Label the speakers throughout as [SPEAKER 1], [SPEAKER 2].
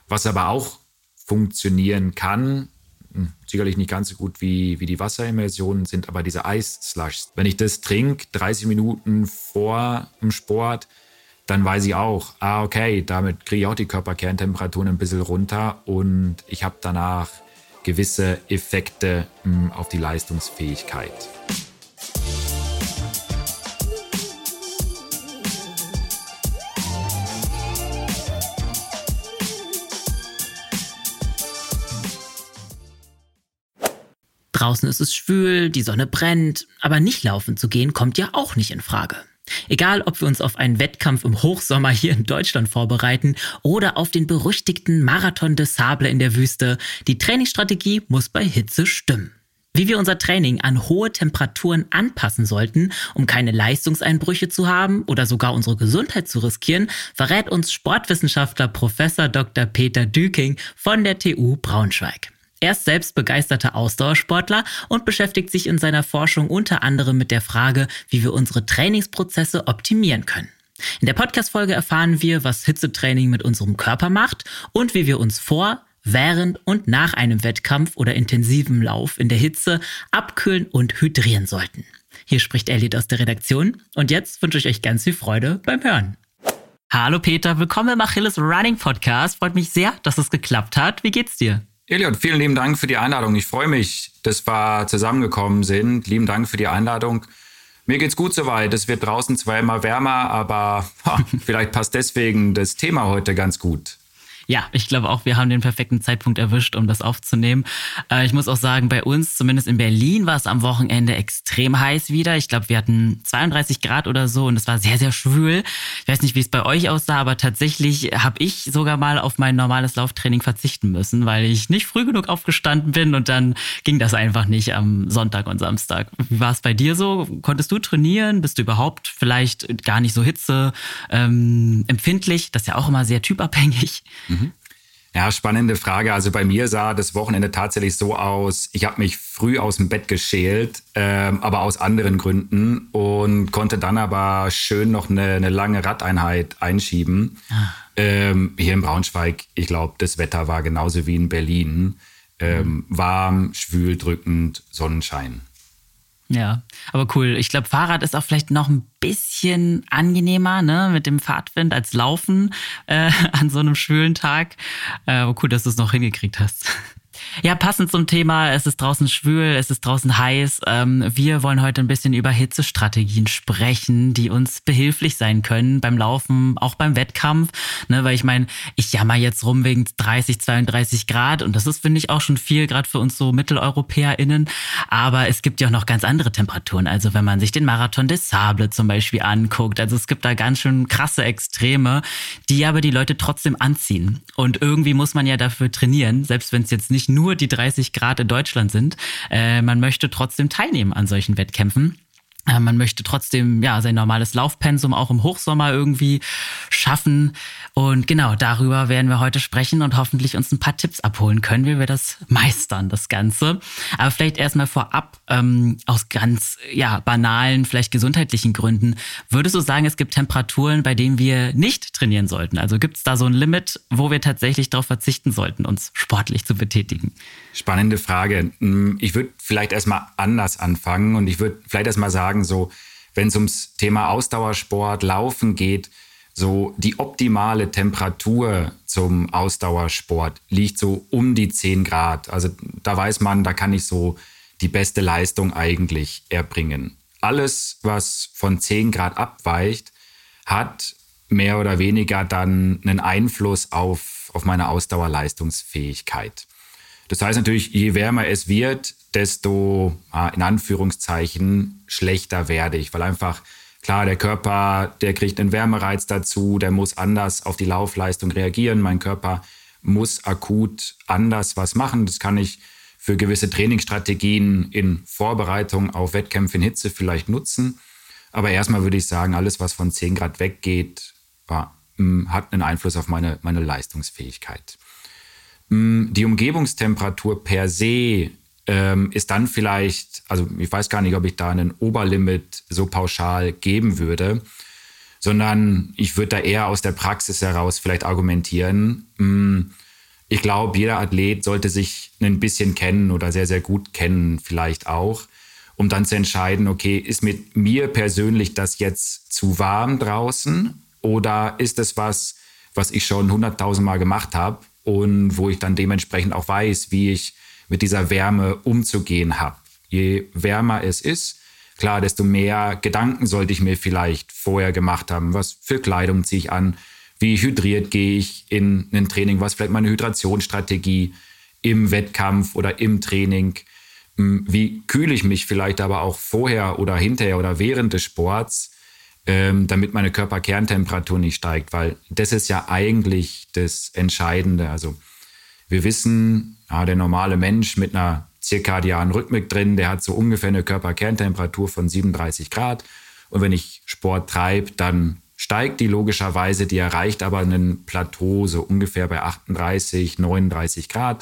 [SPEAKER 1] Was aber auch funktionieren kann, sicherlich nicht ganz so gut wie die Wasserimmersionen, sind aber diese Eisslushs. Wenn ich das trinke, 30 Minuten vor dem Sport, dann weiß ich auch, okay, damit kriege ich auch die Körperkerntemperaturen ein bisschen runter und ich habe danach gewisse Effekte auf die Leistungsfähigkeit.
[SPEAKER 2] Draußen ist es schwül, die Sonne brennt, aber nicht laufen zu gehen kommt ja auch nicht in Frage. Egal, ob wir uns auf einen Wettkampf im Hochsommer hier in Deutschland vorbereiten oder auf den berüchtigten Marathon des Sables in der Wüste, die Trainingsstrategie muss bei Hitze stimmen. Wie wir unser Training an hohe Temperaturen anpassen sollten, um keine Leistungseinbrüche zu haben oder sogar unsere Gesundheit zu riskieren, verrät uns Sportwissenschaftler Prof. Dr. Peter Düking von der TU Braunschweig. Er ist selbst begeisterter Ausdauersportler und beschäftigt sich in seiner Forschung unter anderem mit der Frage, wie wir unsere Trainingsprozesse optimieren können. In der Podcast-Folge erfahren wir, was Hitzetraining mit unserem Körper macht und wie wir uns vor, während und nach einem Wettkampf oder intensivem Lauf in der Hitze abkühlen und hydrieren sollten. Hier spricht Elliot aus der Redaktion und jetzt wünsche ich euch ganz viel Freude beim Hören. Hallo Peter, willkommen im Achilles Running Podcast. Freut mich sehr, dass es geklappt hat. Wie geht's dir?
[SPEAKER 1] Elliot, vielen lieben Dank für die Einladung. Ich freue mich, dass wir zusammengekommen sind. Lieben Dank für die Einladung. Mir geht's gut soweit. Es wird draußen zwar immer wärmer, aber vielleicht passt deswegen das Thema heute ganz gut.
[SPEAKER 2] Ja, ich glaube auch, wir haben den perfekten Zeitpunkt erwischt, um das aufzunehmen. Ich muss auch sagen, bei uns, zumindest in Berlin, war es am Wochenende extrem heiß wieder. Ich glaube, wir hatten 32 Grad oder so und es war sehr, sehr schwül. Ich weiß nicht, wie es bei euch aussah, aber tatsächlich habe ich sogar mal auf mein normales Lauftraining verzichten müssen, weil ich nicht früh genug aufgestanden bin und dann ging das einfach nicht am Sonntag und Samstag. Wie war es bei dir so? Konntest du trainieren? Bist du überhaupt vielleicht gar nicht so hitzeempfindlich? Das ist ja auch immer sehr typabhängig.
[SPEAKER 1] Ja, spannende Frage. Also bei mir sah das Wochenende tatsächlich so aus, ich habe mich früh aus dem Bett geschält, aber aus anderen Gründen und konnte dann aber schön noch eine lange Radeinheit einschieben. Hier in Braunschweig, ich glaube, das Wetter war genauso wie in Berlin. Warm, schwül, drückend, Sonnenschein.
[SPEAKER 2] Ja, aber cool. Ich glaube, Fahrrad ist auch vielleicht noch ein bisschen angenehmer, ne, mit dem Fahrtwind als Laufen an so einem schwülen Tag. Aber cool, dass du es noch hingekriegt hast. Ja, passend zum Thema, es ist draußen schwül, es ist draußen heiß. Wir wollen heute ein bisschen über Hitzestrategien sprechen, die uns behilflich sein können beim Laufen, auch beim Wettkampf. Ne, weil ich meine, ich jammer jetzt rum wegen 30, 32 Grad und das ist, finde ich, auch schon viel, gerade für uns so MitteleuropäerInnen. Aber es gibt ja auch noch ganz andere Temperaturen. Also wenn man sich den Marathon des Sables zum Beispiel anguckt, also es gibt da ganz schön krasse Extreme, die aber die Leute trotzdem anziehen. Und irgendwie muss man ja dafür trainieren, selbst wenn es jetzt nicht nur die 30 Grad in Deutschland sind. Man möchte trotzdem teilnehmen an solchen Wettkämpfen. Man möchte trotzdem sein normales Laufpensum auch im Hochsommer irgendwie schaffen. Und genau, darüber werden wir heute sprechen und hoffentlich uns ein paar Tipps abholen können, wie wir das meistern, das Ganze. Aber vielleicht erstmal vorab, aus ganz banalen, vielleicht gesundheitlichen Gründen, würdest du sagen, es gibt Temperaturen, bei denen wir nicht trainieren sollten? Also gibt es da so ein Limit, wo wir tatsächlich darauf verzichten sollten, uns sportlich zu betätigen?
[SPEAKER 1] Spannende Frage. Ich würde vielleicht erstmal anders anfangen und ich würde vielleicht erstmal sagen, so, wenn es ums Thema Ausdauersport, Laufen geht, so die optimale Temperatur zum Ausdauersport liegt so um die 10 Grad. Also da weiß man, da kann ich so die beste Leistung eigentlich erbringen. Alles, was von 10 Grad abweicht, hat mehr oder weniger dann einen Einfluss auf meine Ausdauerleistungsfähigkeit. Das heißt natürlich, je wärmer es wird, desto, in Anführungszeichen, schlechter werde ich. Weil einfach, klar, der Körper, der kriegt einen Wärmereiz dazu, der muss anders auf die Laufleistung reagieren. Mein Körper muss akut anders was machen. Das kann ich für gewisse Trainingsstrategien in Vorbereitung auf Wettkämpfe in Hitze vielleicht nutzen. Aber erstmal würde ich sagen, alles, was von 10 Grad weggeht, hat einen Einfluss auf meine Leistungsfähigkeit. Die Umgebungstemperatur per se ist dann vielleicht, also ich weiß gar nicht, ob ich da einen Oberlimit so pauschal geben würde, sondern ich würde da eher aus der Praxis heraus vielleicht argumentieren. Ich glaube, jeder Athlet sollte sich ein bisschen kennen oder sehr, sehr gut kennen vielleicht auch, um dann zu entscheiden, okay, ist mit mir persönlich das jetzt zu warm draußen oder ist es was ich schon 100.000 Mal gemacht habe und wo ich dann dementsprechend auch weiß, wie ich mit dieser Wärme umzugehen habe. Je wärmer es ist, klar, desto mehr Gedanken sollte ich mir vielleicht vorher gemacht haben. Was für Kleidung ziehe ich an? Wie hydriert gehe ich in ein Training? Was ist vielleicht meine Hydrationsstrategie im Wettkampf oder im Training? Wie kühle ich mich vielleicht aber auch vorher oder hinterher oder während des Sports, damit meine Körperkerntemperatur nicht steigt? Weil das ist ja eigentlich das Entscheidende. Also wir wissen, der normale Mensch mit einer zirkadianen Rhythmik drin, der hat so ungefähr eine Körperkerntemperatur von 37 Grad. Und wenn ich Sport treibe, dann steigt die logischerweise, die erreicht aber ein Plateau so ungefähr bei 38, 39 Grad.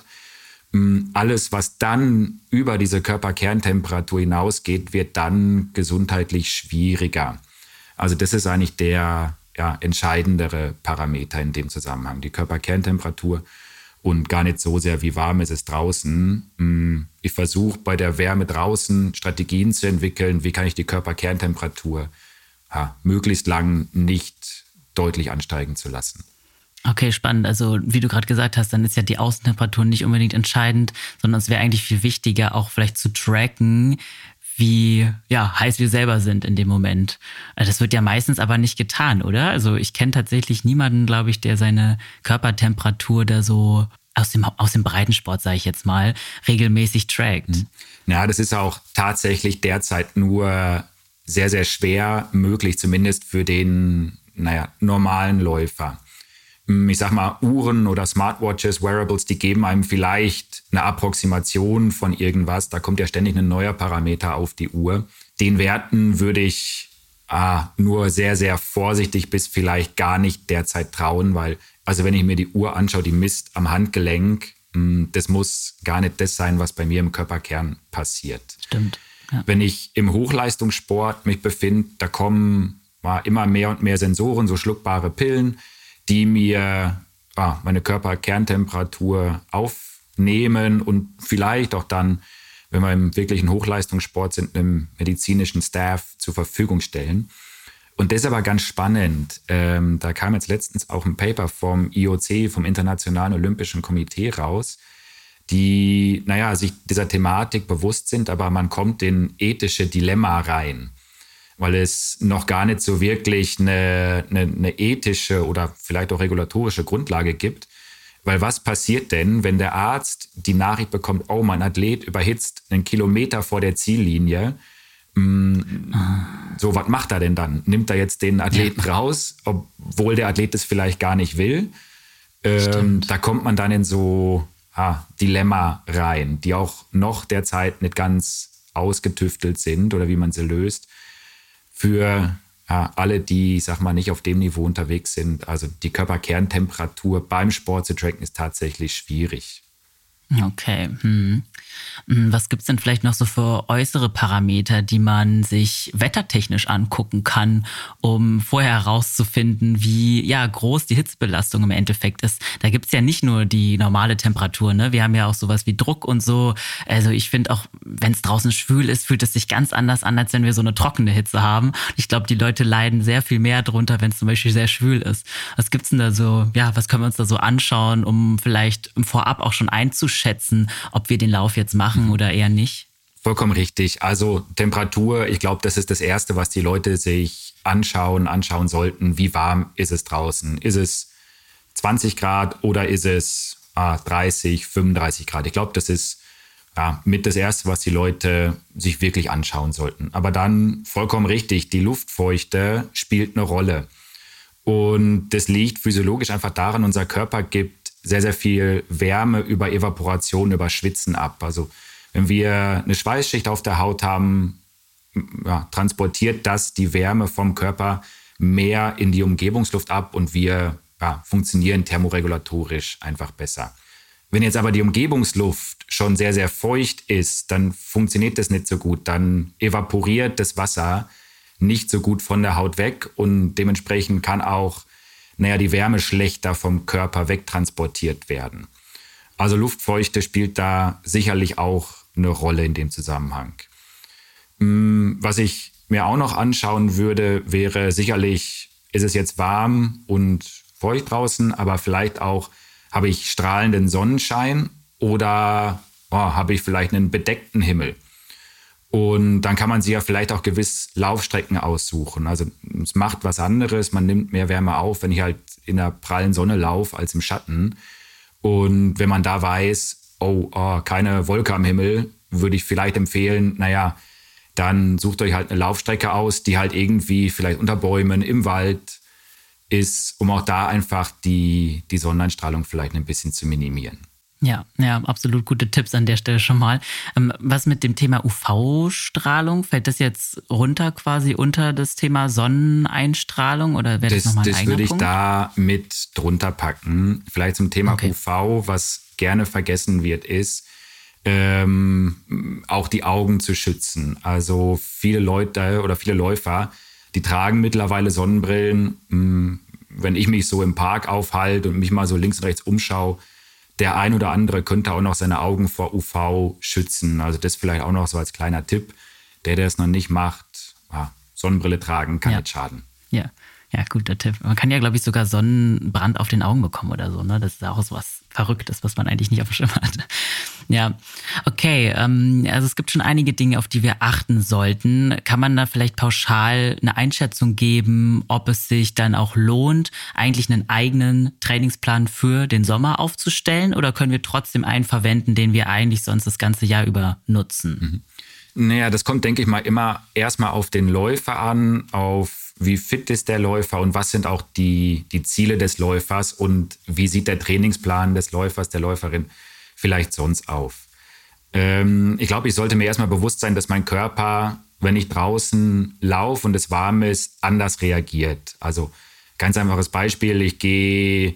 [SPEAKER 1] Alles, was dann über diese Körperkerntemperatur hinausgeht, wird dann gesundheitlich schwieriger. Also das ist eigentlich der entscheidendere Parameter in dem Zusammenhang, die Körperkerntemperatur und gar nicht so sehr, wie warm ist es draußen. Ich versuche bei der Wärme draußen Strategien zu entwickeln, wie kann ich die Körperkerntemperatur möglichst lang nicht deutlich ansteigen zu lassen.
[SPEAKER 2] Okay, spannend. Also wie du gerade gesagt hast, dann ist ja die Außentemperatur nicht unbedingt entscheidend, sondern es wäre eigentlich viel wichtiger, auch vielleicht zu tracken, wie heiß wir selber sind in dem Moment. Das wird ja meistens aber nicht getan, oder? Also ich kenne tatsächlich niemanden, glaube ich, der seine Körpertemperatur da so aus dem Breitensport, sage ich jetzt mal, regelmäßig trackt.
[SPEAKER 1] Ja, das ist auch tatsächlich derzeit nur sehr, sehr schwer möglich, zumindest für den normalen Läufer. Ich sag mal, Uhren oder Smartwatches, Wearables, die geben einem vielleicht eine Approximation von irgendwas. Da kommt ja ständig ein neuer Parameter auf die Uhr. Den Werten würde ich nur sehr, sehr vorsichtig bis vielleicht gar nicht derzeit trauen, weil, also wenn ich mir die Uhr anschaue, die misst am Handgelenk, das muss gar nicht das sein, was bei mir im Körperkern passiert.
[SPEAKER 2] Stimmt. Ja.
[SPEAKER 1] Wenn ich im Hochleistungssport mich befinde, da kommen immer mehr und mehr Sensoren, so schluckbare Pillen, die mir meine Körperkerntemperatur aufnehmen und vielleicht auch dann, wenn wir im wirklichen Hochleistungssport sind, einem medizinischen Staff zur Verfügung stellen. Und das ist aber ganz spannend. Da kam jetzt letztens auch ein Paper vom IOC, vom Internationalen Olympischen Komitee raus, die sich dieser Thematik bewusst sind, aber man kommt in ethische Dilemma rein, weil es noch gar nicht so wirklich eine ethische oder vielleicht auch regulatorische Grundlage gibt. Weil was passiert denn, wenn der Arzt die Nachricht bekommt, oh, mein Athlet überhitzt einen Kilometer vor der Ziellinie? So, was macht er denn dann? Nimmt er jetzt den Athleten raus, obwohl der Athlet es vielleicht gar nicht will? Da kommt man dann in so Dilemma rein, die auch noch derzeit nicht ganz ausgetüftelt sind oder wie man sie löst. Für alle, die, sag mal, nicht auf dem Niveau unterwegs sind. Also die Körperkerntemperatur beim Sport zu tracken ist tatsächlich schwierig.
[SPEAKER 2] Okay. Was gibt es denn vielleicht noch so für äußere Parameter, die man sich wettertechnisch angucken kann, um vorher herauszufinden, wie groß die Hitzebelastung im Endeffekt ist? Da gibt es ja nicht nur die normale Temperatur, ne? Wir haben ja auch sowas wie Druck und so. Also ich finde auch, wenn es draußen schwül ist, fühlt es sich ganz anders an, als wenn wir so eine trockene Hitze haben. Ich glaube, die Leute leiden sehr viel mehr drunter, wenn es zum Beispiel sehr schwül ist. Was gibt's denn da so, was können wir uns da so anschauen, um vielleicht im Vorab auch schon einzuschätzen, ob wir den Lauf jetzt machen oder eher nicht?
[SPEAKER 1] Vollkommen richtig. Also Temperatur, ich glaube, das ist das Erste, was die Leute sich anschauen sollten. Wie warm ist es draußen? Ist es 20 Grad oder ist es 30, 35 Grad? Ich glaube, das ist mit das Erste, was die Leute sich wirklich anschauen sollten. Aber dann vollkommen richtig, die Luftfeuchte spielt eine Rolle. Und das liegt physiologisch einfach daran, unser Körper gibt sehr, sehr viel Wärme über Evaporation, über Schwitzen ab. Also wenn wir eine Schweißschicht auf der Haut haben, transportiert das die Wärme vom Körper mehr in die Umgebungsluft ab und wir funktionieren thermoregulatorisch einfach besser. Wenn jetzt aber die Umgebungsluft schon sehr, sehr feucht ist, dann funktioniert das nicht so gut. Dann evaporiert das Wasser nicht so gut von der Haut weg und dementsprechend kann auch die Wärme schlechter vom Körper wegtransportiert werden. Also Luftfeuchte spielt da sicherlich auch eine Rolle in dem Zusammenhang. Was ich mir auch noch anschauen würde, wäre sicherlich, ist es jetzt warm und feucht draußen, aber vielleicht auch, habe ich strahlenden Sonnenschein oder habe ich vielleicht einen bedeckten Himmel? Und dann kann man sich ja vielleicht auch gewiss Laufstrecken aussuchen. Also es macht was anderes, man nimmt mehr Wärme auf, wenn ich halt in der prallen Sonne laufe als im Schatten. Und wenn man da weiß, keine Wolke am Himmel, würde ich vielleicht empfehlen, dann sucht euch halt eine Laufstrecke aus, die halt irgendwie vielleicht unter Bäumen, im Wald ist, um auch da einfach die Sonneneinstrahlung vielleicht ein bisschen zu minimieren.
[SPEAKER 2] Ja, absolut gute Tipps an der Stelle schon mal. Was mit dem Thema UV-Strahlung? Fällt das jetzt runter quasi unter das Thema Sonneneinstrahlung oder wäre das nochmal ein eigener Punkt?
[SPEAKER 1] Das würde ich da mit drunter packen. Vielleicht zum Thema UV, was gerne vergessen wird, ist, auch die Augen zu schützen. Also viele Leute oder viele Läufer, die tragen mittlerweile Sonnenbrillen. Wenn ich mich so im Park aufhalte und mich mal so links und rechts umschaue, der ein oder andere könnte auch noch seine Augen vor UV schützen. Also das vielleicht auch noch so als kleiner Tipp. Der es noch nicht macht, Sonnenbrille tragen kann nicht schaden.
[SPEAKER 2] Ja, guter Tipp. Man kann ja, glaube ich, sogar Sonnenbrand auf den Augen bekommen oder so. Ne? Das ist auch so was Verrücktes, was man eigentlich nicht auf dem Schirm hat. Ja, okay. Also es gibt schon einige Dinge, auf die wir achten sollten. Kann man da vielleicht pauschal eine Einschätzung geben, ob es sich dann auch lohnt, eigentlich einen eigenen Trainingsplan für den Sommer aufzustellen? Oder können wir trotzdem einen verwenden, den wir eigentlich sonst das ganze Jahr über nutzen?
[SPEAKER 1] Das kommt, denke ich mal, immer erstmal auf den Läufer an, auf wie fit ist der Läufer und was sind auch die Ziele des Läufers und wie sieht der Trainingsplan des Läufers, der Läuferin vielleicht sonst auf. Ich glaube, ich sollte mir erstmal bewusst sein, dass mein Körper, wenn ich draußen laufe und es warm ist, anders reagiert. Also ganz einfaches Beispiel, ich gehe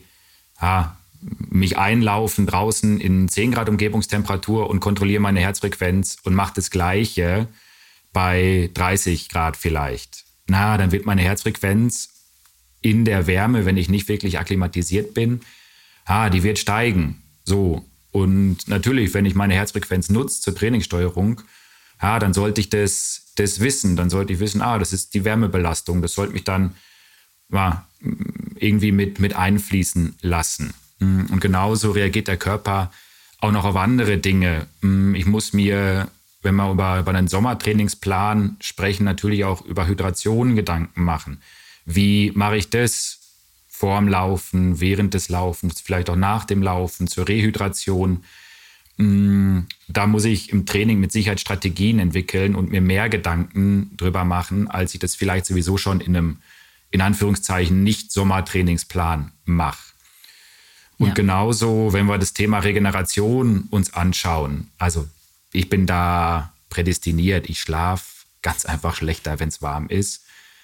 [SPEAKER 1] mich einlaufen draußen in 10 Grad Umgebungstemperatur und kontrolliere meine Herzfrequenz und mache das Gleiche bei 30 Grad vielleicht. Dann wird meine Herzfrequenz in der Wärme, wenn ich nicht wirklich akklimatisiert bin, die wird steigen. So. Und natürlich, wenn ich meine Herzfrequenz nutze zur Trainingssteuerung, dann sollte ich das wissen. Dann sollte ich wissen, das ist die Wärmebelastung. Das sollte mich dann irgendwie mit einfließen lassen. Und genauso reagiert der Körper auch noch auf andere Dinge. Ich muss mir, wenn wir über einen Sommertrainingsplan sprechen, natürlich auch über Hydration Gedanken machen. Wie mache ich das vorm Laufen, während des Laufens, vielleicht auch nach dem Laufen, zur Rehydration? Da muss ich im Training mit Sicherheit Strategien entwickeln und mir mehr Gedanken drüber machen, als ich das vielleicht sowieso schon in einem, in Anführungszeichen, Nicht-Sommertrainingsplan mache. Und genauso, wenn wir das Thema Regeneration uns anschauen, also ich bin da prädestiniert, ich schlafe ganz einfach schlechter, wenn es warm ist.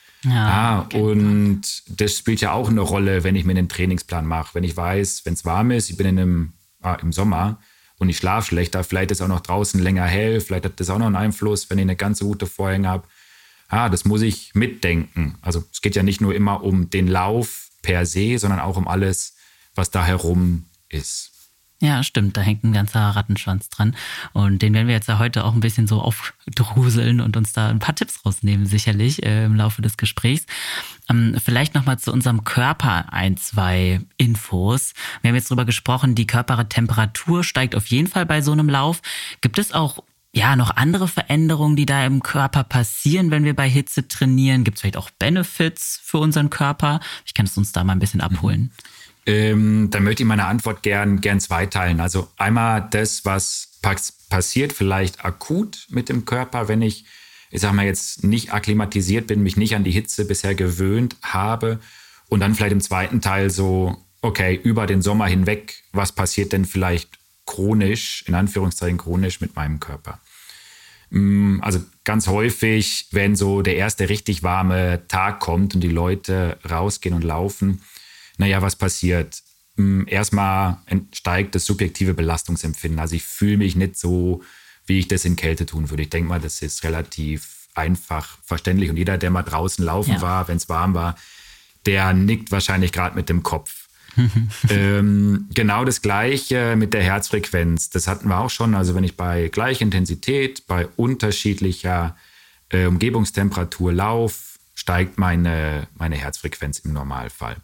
[SPEAKER 1] Und das spielt ja auch eine Rolle, wenn ich mir einen Trainingsplan mache. Wenn ich weiß, wenn es warm ist, ich bin im Sommer und ich schlafe schlechter, vielleicht ist auch noch draußen länger hell, vielleicht hat das auch noch einen Einfluss, wenn ich eine ganz gute Vorhänge habe. Das muss ich mitdenken. Also es geht ja nicht nur immer um den Lauf per se, sondern auch um alles, was da herum ist.
[SPEAKER 2] Ja, stimmt, da hängt ein ganzer Rattenschwanz dran. Und den werden wir jetzt ja heute auch ein bisschen so aufdruseln und uns da ein paar Tipps rausnehmen, sicherlich im Laufe des Gesprächs. Vielleicht nochmal zu unserem Körper 2 Infos. Wir haben jetzt drüber gesprochen, die Körpertemperatur steigt auf jeden Fall bei so einem Lauf. Gibt es auch noch andere Veränderungen, die da im Körper passieren, wenn wir bei Hitze trainieren? Gibt es vielleicht auch Benefits für unseren Körper? Ich kann es uns da mal ein bisschen abholen.
[SPEAKER 1] Dann möchte ich meine Antwort gern zweiteilen. Also einmal das, was passiert vielleicht akut mit dem Körper, wenn ich sag mal jetzt nicht akklimatisiert bin, mich nicht an die Hitze bisher gewöhnt habe. Und dann vielleicht im zweiten Teil so, okay, über den Sommer hinweg, was passiert denn vielleicht chronisch, in Anführungszeichen chronisch mit meinem Körper? Also ganz häufig, wenn so der erste richtig warme Tag kommt und die Leute rausgehen und laufen, was passiert? Erstmal steigt das subjektive Belastungsempfinden. Also ich fühle mich nicht so, wie ich das in Kälte tun würde. Ich denke mal, das ist relativ einfach verständlich. Und jeder, der mal draußen laufen war, wenn es warm war, der nickt wahrscheinlich gerade mit dem Kopf. Genau das Gleiche mit der Herzfrequenz. Das hatten wir auch schon. Also wenn ich bei gleicher Intensität, bei unterschiedlicher Umgebungstemperatur laufe, steigt meine Herzfrequenz im Normalfall.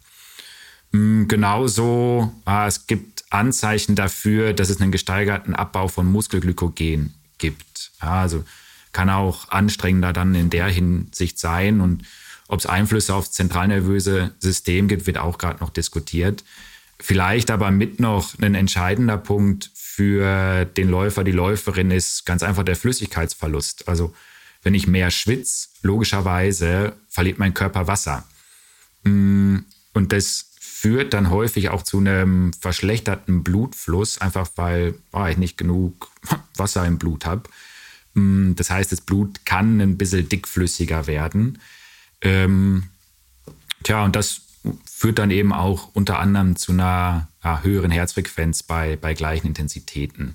[SPEAKER 1] Genauso, es gibt Anzeichen dafür, dass es einen gesteigerten Abbau von Muskelglykogen gibt. Also kann auch anstrengender dann in der Hinsicht sein. Und ob es Einflüsse aufs zentralnervöse System gibt, wird auch gerade noch diskutiert. Vielleicht aber mit noch ein entscheidender Punkt für den Läufer, die Läuferin ist ganz einfach der Flüssigkeitsverlust. Also wenn ich mehr schwitze, logischerweise verliert mein Körper Wasser. Und das führt dann häufig auch zu einem verschlechterten Blutfluss, einfach weil ich nicht genug Wasser im Blut habe. Das heißt, das Blut kann ein bisschen dickflüssiger werden. Und das führt dann eben auch unter anderem zu einer höheren Herzfrequenz bei gleichen Intensitäten.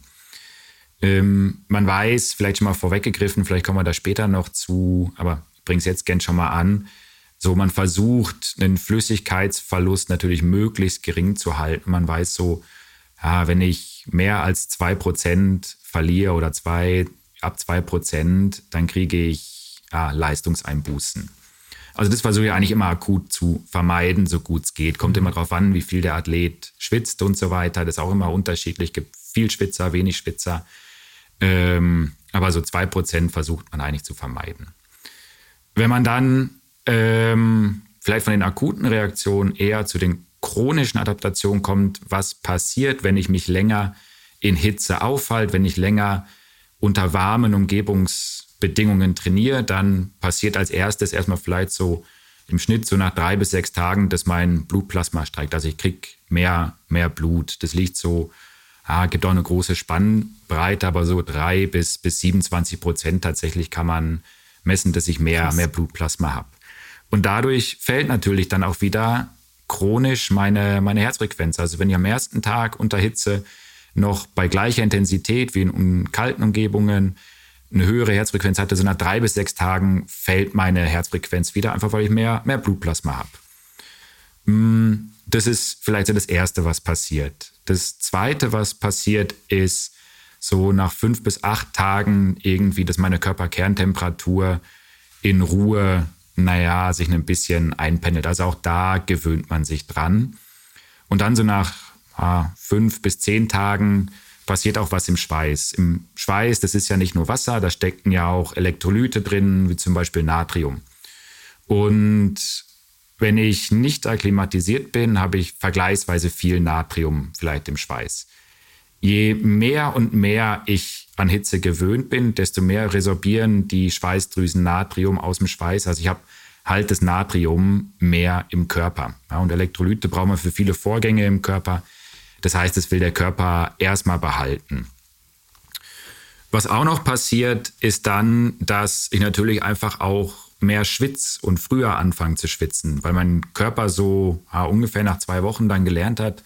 [SPEAKER 1] Man weiß, vielleicht schon mal vorweggegriffen, vielleicht kommen wir da später noch zu, aber ich bringe es jetzt gern schon mal an. So, man versucht, einen Flüssigkeitsverlust natürlich möglichst gering zu halten. Man weiß so, wenn ich mehr als 2% verliere oder ab 2%, dann kriege ich Leistungseinbußen. Also das versuche ich eigentlich immer akut zu vermeiden, so gut es geht. Kommt immer darauf an, wie viel der Athlet schwitzt und so weiter. Das ist auch immer unterschiedlich. Es gibt viel Schwitzer, wenig Schwitzer. Aber so 2% versucht man eigentlich zu vermeiden. Wenn man dann vielleicht von den akuten Reaktionen eher zu den chronischen Adaptationen kommt, was passiert, wenn ich mich länger in Hitze aufhalte, wenn ich länger unter warmen Umgebungsbedingungen trainiere, dann passiert als erstes erstmal vielleicht so im Schnitt so nach 3 bis 6 Tagen, dass mein Blutplasma steigt. Also ich kriege mehr Blut. Das liegt so, gibt auch eine große Spannbreite, aber so 3 bis 27% tatsächlich kann man messen, dass ich mehr Blutplasma habe. Und dadurch fällt natürlich dann auch wieder chronisch meine Herzfrequenz. Also wenn ich am ersten Tag unter Hitze noch bei gleicher Intensität wie in kalten Umgebungen eine höhere Herzfrequenz hatte, so nach 3 bis 6 Tagen fällt meine Herzfrequenz wieder, einfach weil ich mehr Blutplasma habe. Das ist vielleicht so das Erste, was passiert. Das Zweite, was passiert, ist so nach 5 bis 8 Tagen irgendwie, dass meine Körperkerntemperatur in Ruhe sich ein bisschen einpendelt. Also auch da gewöhnt man sich dran. Und dann so nach 5 bis 10 Tagen passiert auch was im Schweiß. Im Schweiß, das ist ja nicht nur Wasser, da stecken ja auch Elektrolyte drin, wie zum Beispiel Natrium. Und wenn ich nicht akklimatisiert bin, habe ich vergleichsweise viel Natrium vielleicht im Schweiß. Je mehr und mehr ich an Hitze gewöhnt bin, desto mehr resorbieren die Schweißdrüsen Natrium aus dem Schweiß. Also ich habe halt das Natrium mehr im Körper. Ja, und Elektrolyte brauchen wir für viele Vorgänge im Körper. Das heißt, das will der Körper erstmal behalten. Was auch noch passiert, ist dann, dass ich natürlich einfach auch mehr schwitze und früher anfange zu schwitzen, weil mein Körper so ungefähr nach 2 Wochen dann gelernt hat,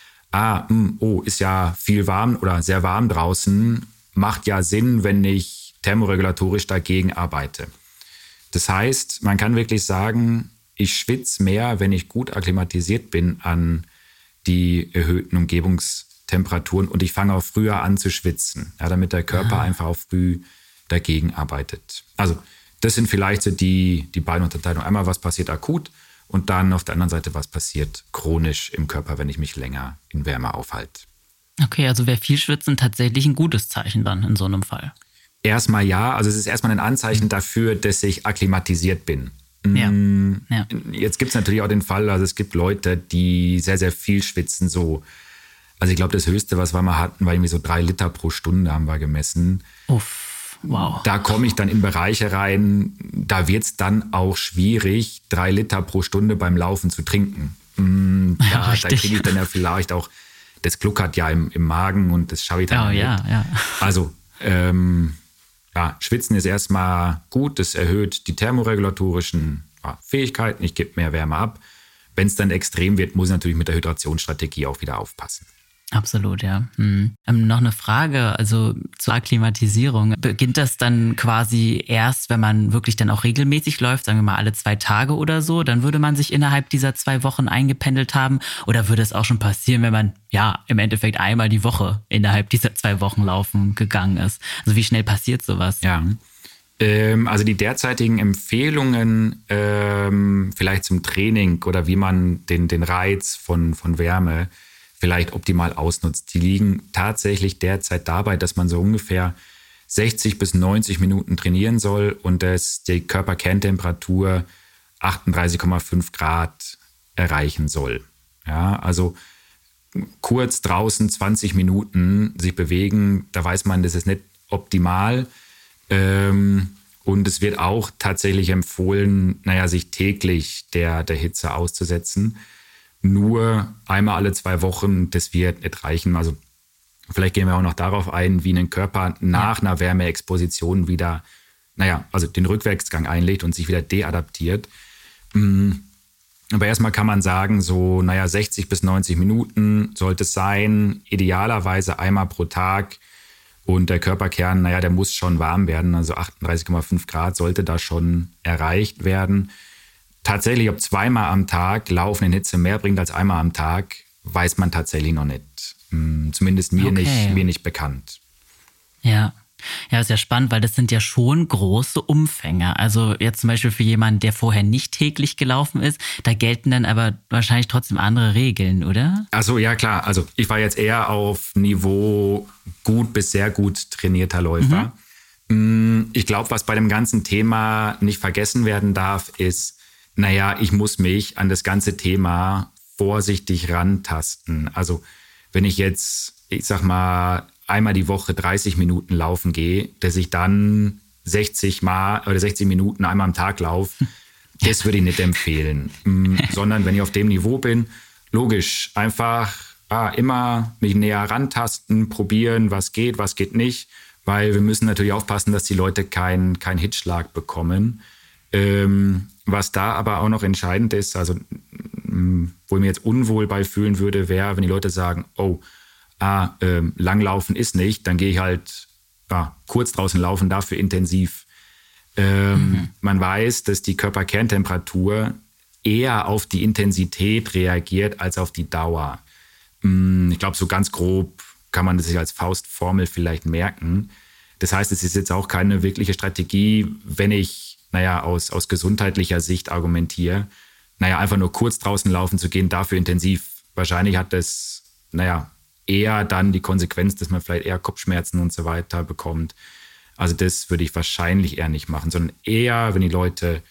[SPEAKER 1] ist ja viel warm oder sehr warm draußen, macht ja Sinn, wenn ich thermoregulatorisch dagegen arbeite. Das heißt, man kann wirklich sagen, ich schwitze mehr, wenn ich gut akklimatisiert bin an die erhöhten Umgebungstemperaturen und ich fange auch früher an zu schwitzen, damit der Körper einfach auch früh dagegen arbeitet. Also das sind vielleicht so die beiden Unterteilungen. Einmal, was passiert akut und dann auf der anderen Seite, was passiert chronisch im Körper, wenn ich mich länger in Wärme aufhalte.
[SPEAKER 2] Okay, also wäre viel Schwitzen tatsächlich ein gutes Zeichen dann in so einem Fall?
[SPEAKER 1] Erstmal ja, also es ist erstmal ein Anzeichen dafür, dass ich akklimatisiert bin.
[SPEAKER 2] Ja.
[SPEAKER 1] Jetzt gibt es natürlich auch den Fall, also es gibt Leute, die sehr, sehr viel schwitzen. So. Also ich glaube, das Höchste, was wir mal hatten, war irgendwie so 3 Liter pro Stunde, haben wir gemessen.
[SPEAKER 2] Uff, wow.
[SPEAKER 1] Da komme ich dann in Bereiche rein, da wird es dann auch schwierig, 3 Liter pro Stunde beim Laufen zu trinken. Da kriege ich dann ja vielleicht auch, das gluckert ja im Magen und das schaue ich dann nicht.
[SPEAKER 2] Ja.
[SPEAKER 1] Also Schwitzen ist erstmal gut, das erhöht die thermoregulatorischen Fähigkeiten, ich gebe mehr Wärme ab. Wenn es dann extrem wird, muss ich natürlich mit der Hydrationsstrategie auch wieder aufpassen.
[SPEAKER 2] Absolut, ja. Noch eine Frage, also zur Akklimatisierung. Beginnt das dann quasi erst, wenn man wirklich dann auch regelmäßig läuft, sagen wir mal alle 2 Tage oder so, dann würde man sich innerhalb dieser 2 Wochen eingependelt haben? Oder würde es auch schon passieren, wenn man ja im Endeffekt einmal die Woche innerhalb dieser 2 Wochen laufen gegangen ist? Also wie schnell passiert sowas?
[SPEAKER 1] Ja, also die derzeitigen Empfehlungen vielleicht zum Training oder wie man den Reiz von Wärme vielleicht optimal ausnutzt, die liegen tatsächlich derzeit dabei, dass man so ungefähr 60 bis 90 Minuten trainieren soll und dass die Körperkerntemperatur 38,5 Grad erreichen soll. Ja, also kurz draußen 20 Minuten sich bewegen, da weiß man, das ist nicht optimal. Und es wird auch tatsächlich empfohlen, sich täglich der Hitze auszusetzen. Nur einmal alle 2 Wochen, das wird nicht reichen. Also vielleicht gehen wir auch noch darauf ein, wie ein Körper nach einer Wärmeexposition wieder, also den Rückwärtsgang einlegt und sich wieder deadaptiert. Aber erstmal kann man sagen, so 60 bis 90 Minuten sollte es sein, idealerweise einmal pro Tag. Und der Körperkern, der muss schon warm werden, also 38,5 Grad sollte da schon erreicht werden. Tatsächlich, ob 2-mal am Tag Laufen in Hitze mehr bringt als einmal am Tag, weiß man tatsächlich noch nicht. Zumindest mir nicht bekannt.
[SPEAKER 2] Ja. Ja, ist ja spannend, weil das sind ja schon große Umfänge. Also jetzt zum Beispiel für jemanden, der vorher nicht täglich gelaufen ist, da gelten dann aber wahrscheinlich trotzdem andere Regeln, oder?
[SPEAKER 1] Also ja, klar. Also ich war jetzt eher auf Niveau gut bis sehr gut trainierter Läufer. Ich glaube, was bei dem ganzen Thema nicht vergessen werden darf, ist, ich muss mich an das ganze Thema vorsichtig rantasten. Also wenn ich jetzt, ich sag mal, einmal die Woche 30 Minuten laufen gehe, dass ich dann 60 Minuten einmal am Tag laufe, das würde ich nicht empfehlen. Sondern wenn ich auf dem Niveau bin, logisch, einfach immer mich näher rantasten, probieren, was geht nicht, weil wir müssen natürlich aufpassen, dass die Leute keinen Hitzschlag bekommen. Was da aber auch noch entscheidend ist, also wo ich mir jetzt unwohl bei fühlen würde, wäre, wenn die Leute sagen, Langlaufen ist nicht, dann gehe ich halt kurz draußen laufen, dafür intensiv. Man weiß, dass die Körperkerntemperatur eher auf die Intensität reagiert als auf die Dauer. Ich glaube, so ganz grob kann man das sich als Faustformel vielleicht merken. Das heißt, es ist jetzt auch keine wirkliche Strategie, wenn ich, aus gesundheitlicher Sicht argumentiere, einfach nur kurz draußen laufen zu gehen, dafür intensiv. Wahrscheinlich hat das, eher dann die Konsequenz, dass man vielleicht eher Kopfschmerzen und so weiter bekommt. Also das würde ich wahrscheinlich eher nicht machen, sondern eher, wenn die Leute,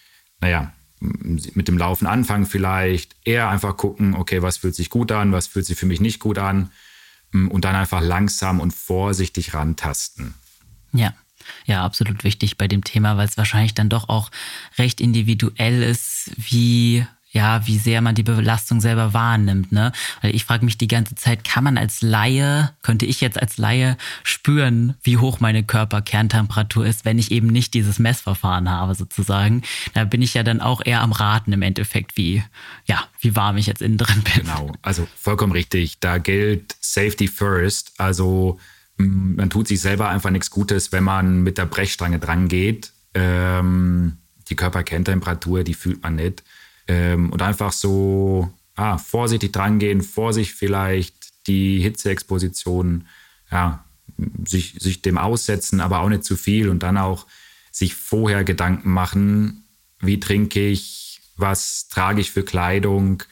[SPEAKER 1] mit dem Laufen anfangen vielleicht, eher einfach gucken, okay, was fühlt sich gut an, was fühlt sich für mich nicht gut an und dann einfach langsam und vorsichtig rantasten.
[SPEAKER 2] Ja, absolut wichtig bei dem Thema, weil es wahrscheinlich dann doch auch recht individuell ist, wie sehr man die Belastung selber wahrnimmt, ne? Weil ich frage mich die ganze Zeit, könnte ich jetzt als Laie spüren, wie hoch meine Körperkerntemperatur ist, wenn ich eben nicht dieses Messverfahren habe sozusagen. Da bin ich ja dann auch eher am Raten im Endeffekt, wie warm ich jetzt innen drin bin.
[SPEAKER 1] Genau, also vollkommen richtig. Da gilt Safety first. Also man tut sich selber einfach nichts Gutes, wenn man mit der Brechstange dran geht. Die Körperkerntemperatur, die fühlt man nicht. Und einfach so vorsichtig dran gehen, Vorsicht vielleicht die Hitzeexposition, sich dem aussetzen, aber auch nicht zu viel und dann auch sich vorher Gedanken machen, wie trinke ich, was trage ich für Kleidung,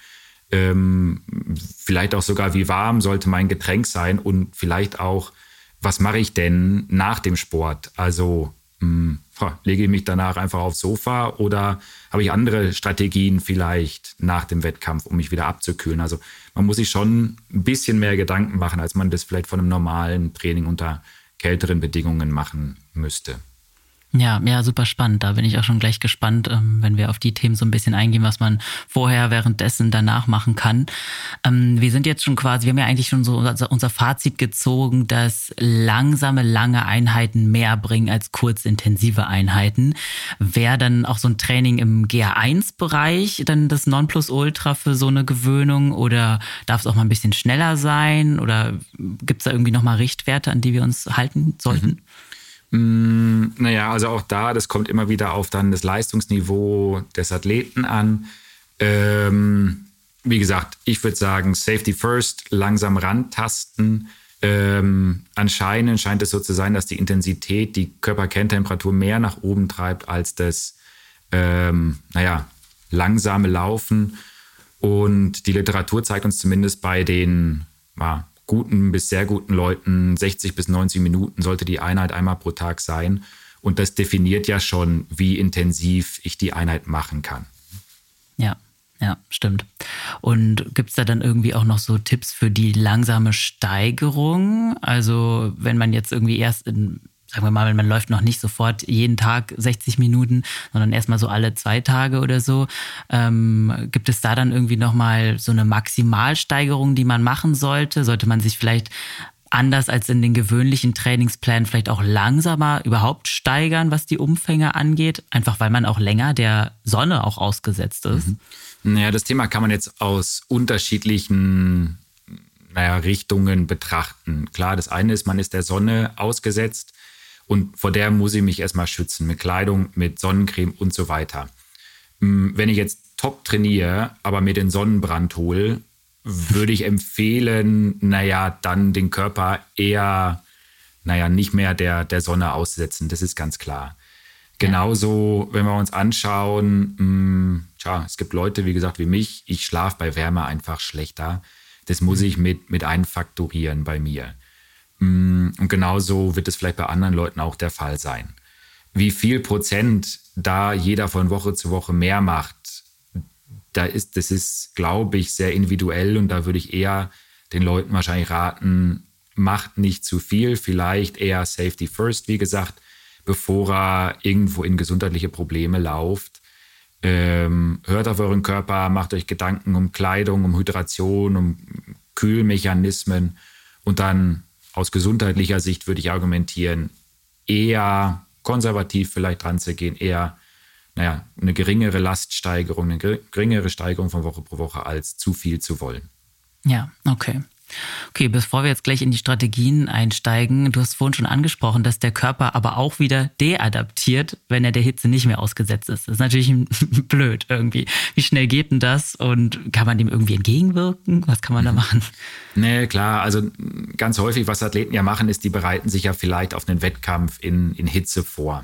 [SPEAKER 1] vielleicht auch sogar, wie warm sollte mein Getränk sein und vielleicht auch, was mache ich denn nach dem Sport? Also lege ich mich danach einfach aufs Sofa oder habe ich andere Strategien vielleicht nach dem Wettkampf, um mich wieder abzukühlen? Also man muss sich schon ein bisschen mehr Gedanken machen, als man das vielleicht von einem normalen Training unter kälteren Bedingungen machen müsste.
[SPEAKER 2] Ja, ja, super spannend. Da bin ich auch schon gleich gespannt, wenn wir auf die Themen so ein bisschen eingehen, was man vorher, währenddessen, danach machen kann. Wir sind jetzt schon quasi, wir haben ja eigentlich schon so unser Fazit gezogen, dass langsame, lange Einheiten mehr bringen als kurzintensive Einheiten. Wäre dann auch so ein Training im GA1-Bereich dann das Nonplusultra für so eine Gewöhnung oder darf es auch mal ein bisschen schneller sein oder gibt es da irgendwie nochmal Richtwerte, an die wir uns halten sollten?
[SPEAKER 1] Naja, also auch da, das kommt immer wieder auf dann das Leistungsniveau des Athleten an. Wie gesagt, ich würde sagen, Safety first, langsam rantasten. Anscheinend scheint es so zu sein, dass die Intensität die Körperkerntemperatur mehr nach oben treibt als das langsame Laufen. Und die Literatur zeigt uns zumindest bei den guten bis sehr guten Leuten, 60 bis 90 Minuten sollte die Einheit einmal pro Tag sein. Und das definiert ja schon, wie intensiv ich die Einheit machen kann.
[SPEAKER 2] Ja, stimmt. Und gibt es da dann irgendwie auch noch so Tipps für die langsame Steigerung? Also wenn man jetzt irgendwie sagen wir mal, wenn man läuft noch nicht sofort jeden Tag 60 Minuten, sondern erstmal so alle 2 Tage oder so. Gibt es da dann irgendwie nochmal so eine Maximalsteigerung, die man machen sollte? Sollte man sich vielleicht anders als in den gewöhnlichen Trainingsplänen vielleicht auch langsamer überhaupt steigern, was die Umfänge angeht? Einfach weil man auch länger der Sonne auch ausgesetzt ist.
[SPEAKER 1] Naja, das Thema kann man jetzt aus unterschiedlichen Richtungen betrachten. Klar, das eine ist, man ist der Sonne ausgesetzt. Und vor der muss ich mich erstmal schützen, mit Kleidung, mit Sonnencreme und so weiter. Wenn ich jetzt top trainiere, aber mir den Sonnenbrand hole, würde ich empfehlen, dann den Körper eher, nicht mehr der Sonne aussetzen. Das ist ganz klar. Genauso, wenn wir uns anschauen, es gibt Leute, wie gesagt, wie mich, ich schlafe bei Wärme einfach schlechter. Das muss ich mit einfaktorieren bei mir. Und genauso wird es vielleicht bei anderen Leuten auch der Fall sein. Wie viel Prozent da jeder von Woche zu Woche mehr macht, das ist, glaube ich, sehr individuell. Und da würde ich eher den Leuten wahrscheinlich raten, macht nicht zu viel, vielleicht eher Safety first, wie gesagt, bevor er irgendwo in gesundheitliche Probleme läuft. Hört auf euren Körper, macht euch Gedanken um Kleidung, um Hydration, um Kühlmechanismen und dann aus gesundheitlicher Sicht würde ich argumentieren, eher konservativ vielleicht dran zu gehen, eher eine geringere Laststeigerung, eine geringere Steigerung von Woche pro Woche als zu viel zu wollen.
[SPEAKER 2] Ja, okay. Okay, bevor wir jetzt gleich in die Strategien einsteigen, du hast vorhin schon angesprochen, dass der Körper aber auch wieder deadaptiert, wenn er der Hitze nicht mehr ausgesetzt ist. Das ist natürlich blöd irgendwie. Wie schnell geht denn das und kann man dem irgendwie entgegenwirken? Was kann man da machen?
[SPEAKER 1] Nee, klar, also ganz häufig, was Athleten ja machen, ist, die bereiten sich ja vielleicht auf einen Wettkampf in Hitze vor.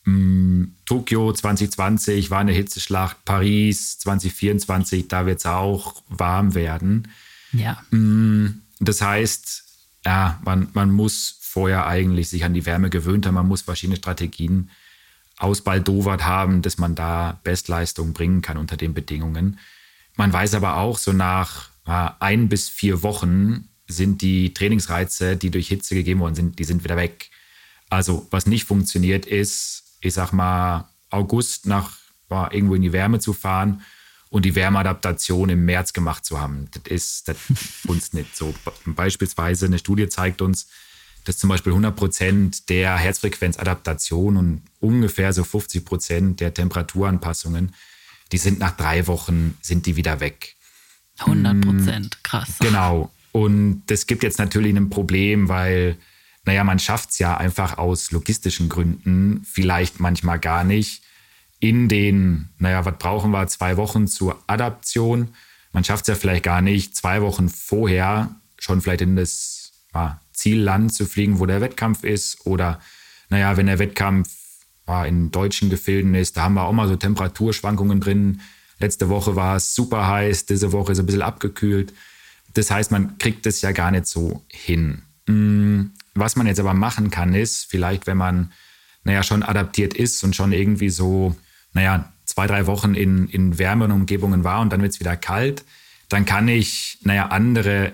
[SPEAKER 1] Tokio 2020 war eine Hitzeschlacht, Paris 2024, da wird es auch warm werden.
[SPEAKER 2] Ja.
[SPEAKER 1] Das heißt, man muss vorher eigentlich sich an die Wärme gewöhnt haben. Man muss verschiedene Strategien ausbaldowert haben, dass man da Bestleistung bringen kann unter den Bedingungen. Man weiß aber auch, so nach 1 bis 4 Wochen sind die Trainingsreize, die durch Hitze gegeben worden sind, die sind wieder weg. Also was nicht funktioniert ist, ich sag mal, August irgendwo in die Wärme zu fahren und die Wärmeadaptation im März gemacht zu haben. Das uns nicht so. Beispielsweise eine Studie zeigt uns, dass zum Beispiel 100% der Herzfrequenzadaptation und ungefähr so 50% der Temperaturanpassungen, die sind nach 3 Wochen, sind die wieder weg.
[SPEAKER 2] 100%, krass.
[SPEAKER 1] Genau. Und das gibt jetzt natürlich ein Problem, weil, man schafft es ja einfach aus logistischen Gründen, vielleicht manchmal gar nicht, in den, was brauchen wir, 2 Wochen zur Adaption. Man schafft es ja vielleicht gar nicht, 2 Wochen vorher schon vielleicht in das Zielland zu fliegen, wo der Wettkampf ist. Oder, wenn der Wettkampf in deutschen Gefilden ist, da haben wir auch mal so Temperaturschwankungen drin. Letzte Woche war es super heiß, diese Woche ist ein bisschen abgekühlt. Das heißt, man kriegt es ja gar nicht so hin. Was man jetzt aber machen kann, ist, vielleicht wenn man schon adaptiert ist und schon irgendwie so 2, 3 Wochen in wärmeren Umgebungen war und dann wird es wieder kalt, dann kann ich andere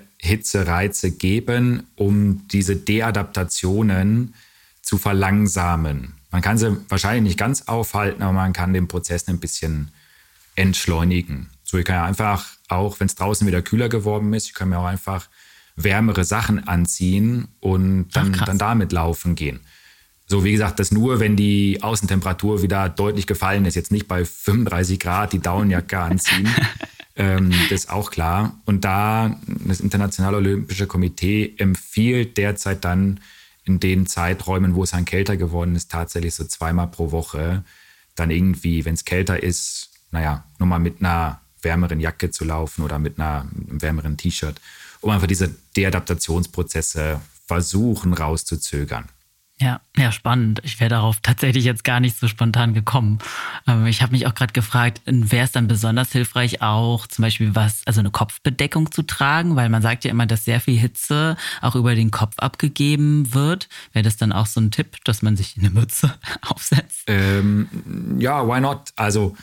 [SPEAKER 1] Hitzereize geben, um diese Deadaptationen zu verlangsamen. Man kann sie wahrscheinlich nicht ganz aufhalten, aber man kann den Prozess ein bisschen entschleunigen. So, ich kann ja einfach, auch wenn es draußen wieder kühler geworden ist, ich kann mir auch einfach wärmere Sachen anziehen und dann damit laufen gehen. So, wie gesagt, das nur, wenn die Außentemperatur wieder deutlich gefallen ist. Jetzt nicht bei 35 Grad die Daunenjacke anziehen. Das ist auch klar. Und da das Internationale Olympische Komitee empfiehlt derzeit dann in den Zeiträumen, wo es dann kälter geworden ist, tatsächlich so 2-mal pro Woche dann irgendwie, wenn es kälter ist, nochmal mit einer wärmeren Jacke zu laufen oder mit einem wärmeren T-Shirt, um einfach diese Deadaptationsprozesse versuchen rauszuzögern.
[SPEAKER 2] Ja, spannend. Ich wäre darauf tatsächlich jetzt gar nicht so spontan gekommen. Ich habe mich auch gerade gefragt, wäre es dann besonders hilfreich, auch zum Beispiel also eine Kopfbedeckung zu tragen, weil man sagt ja immer, dass sehr viel Hitze auch über den Kopf abgegeben wird. Wäre das dann auch so ein Tipp, dass man sich eine Mütze aufsetzt?
[SPEAKER 1] Ja, why not? Also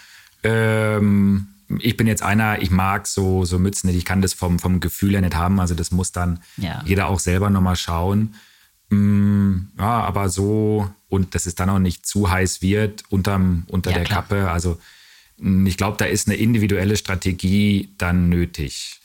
[SPEAKER 1] ich bin jetzt einer, ich mag so Mützen nicht. Ich kann das vom Gefühl her nicht haben. Also das muss dann jeder auch selber nochmal schauen. Ja, aber so, und dass es dann auch nicht zu heiß wird unter der Kappe. Also ich glaube, da ist eine individuelle Strategie dann nötig.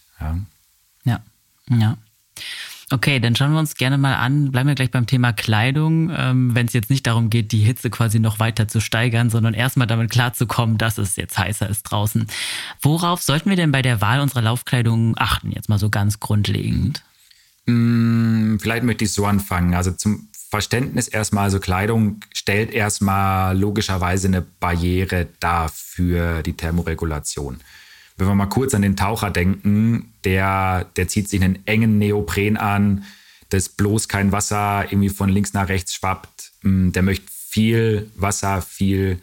[SPEAKER 2] Ja. Okay, dann schauen wir uns gerne mal an, bleiben wir gleich beim Thema Kleidung, wenn es jetzt nicht darum geht, die Hitze quasi noch weiter zu steigern, sondern erstmal damit klarzukommen, dass es jetzt heißer ist draußen. Worauf sollten wir denn bei der Wahl unserer Laufkleidung achten, jetzt mal so ganz grundlegend?
[SPEAKER 1] Vielleicht möchte ich so anfangen. Also zum Verständnis erstmal, also Kleidung stellt erstmal logischerweise eine Barriere dar für die Thermoregulation. Wenn wir mal kurz an den Taucher denken, der zieht sich einen engen Neopren an, dass bloß kein Wasser irgendwie von links nach rechts schwappt. Der möchte viel Wasser, viel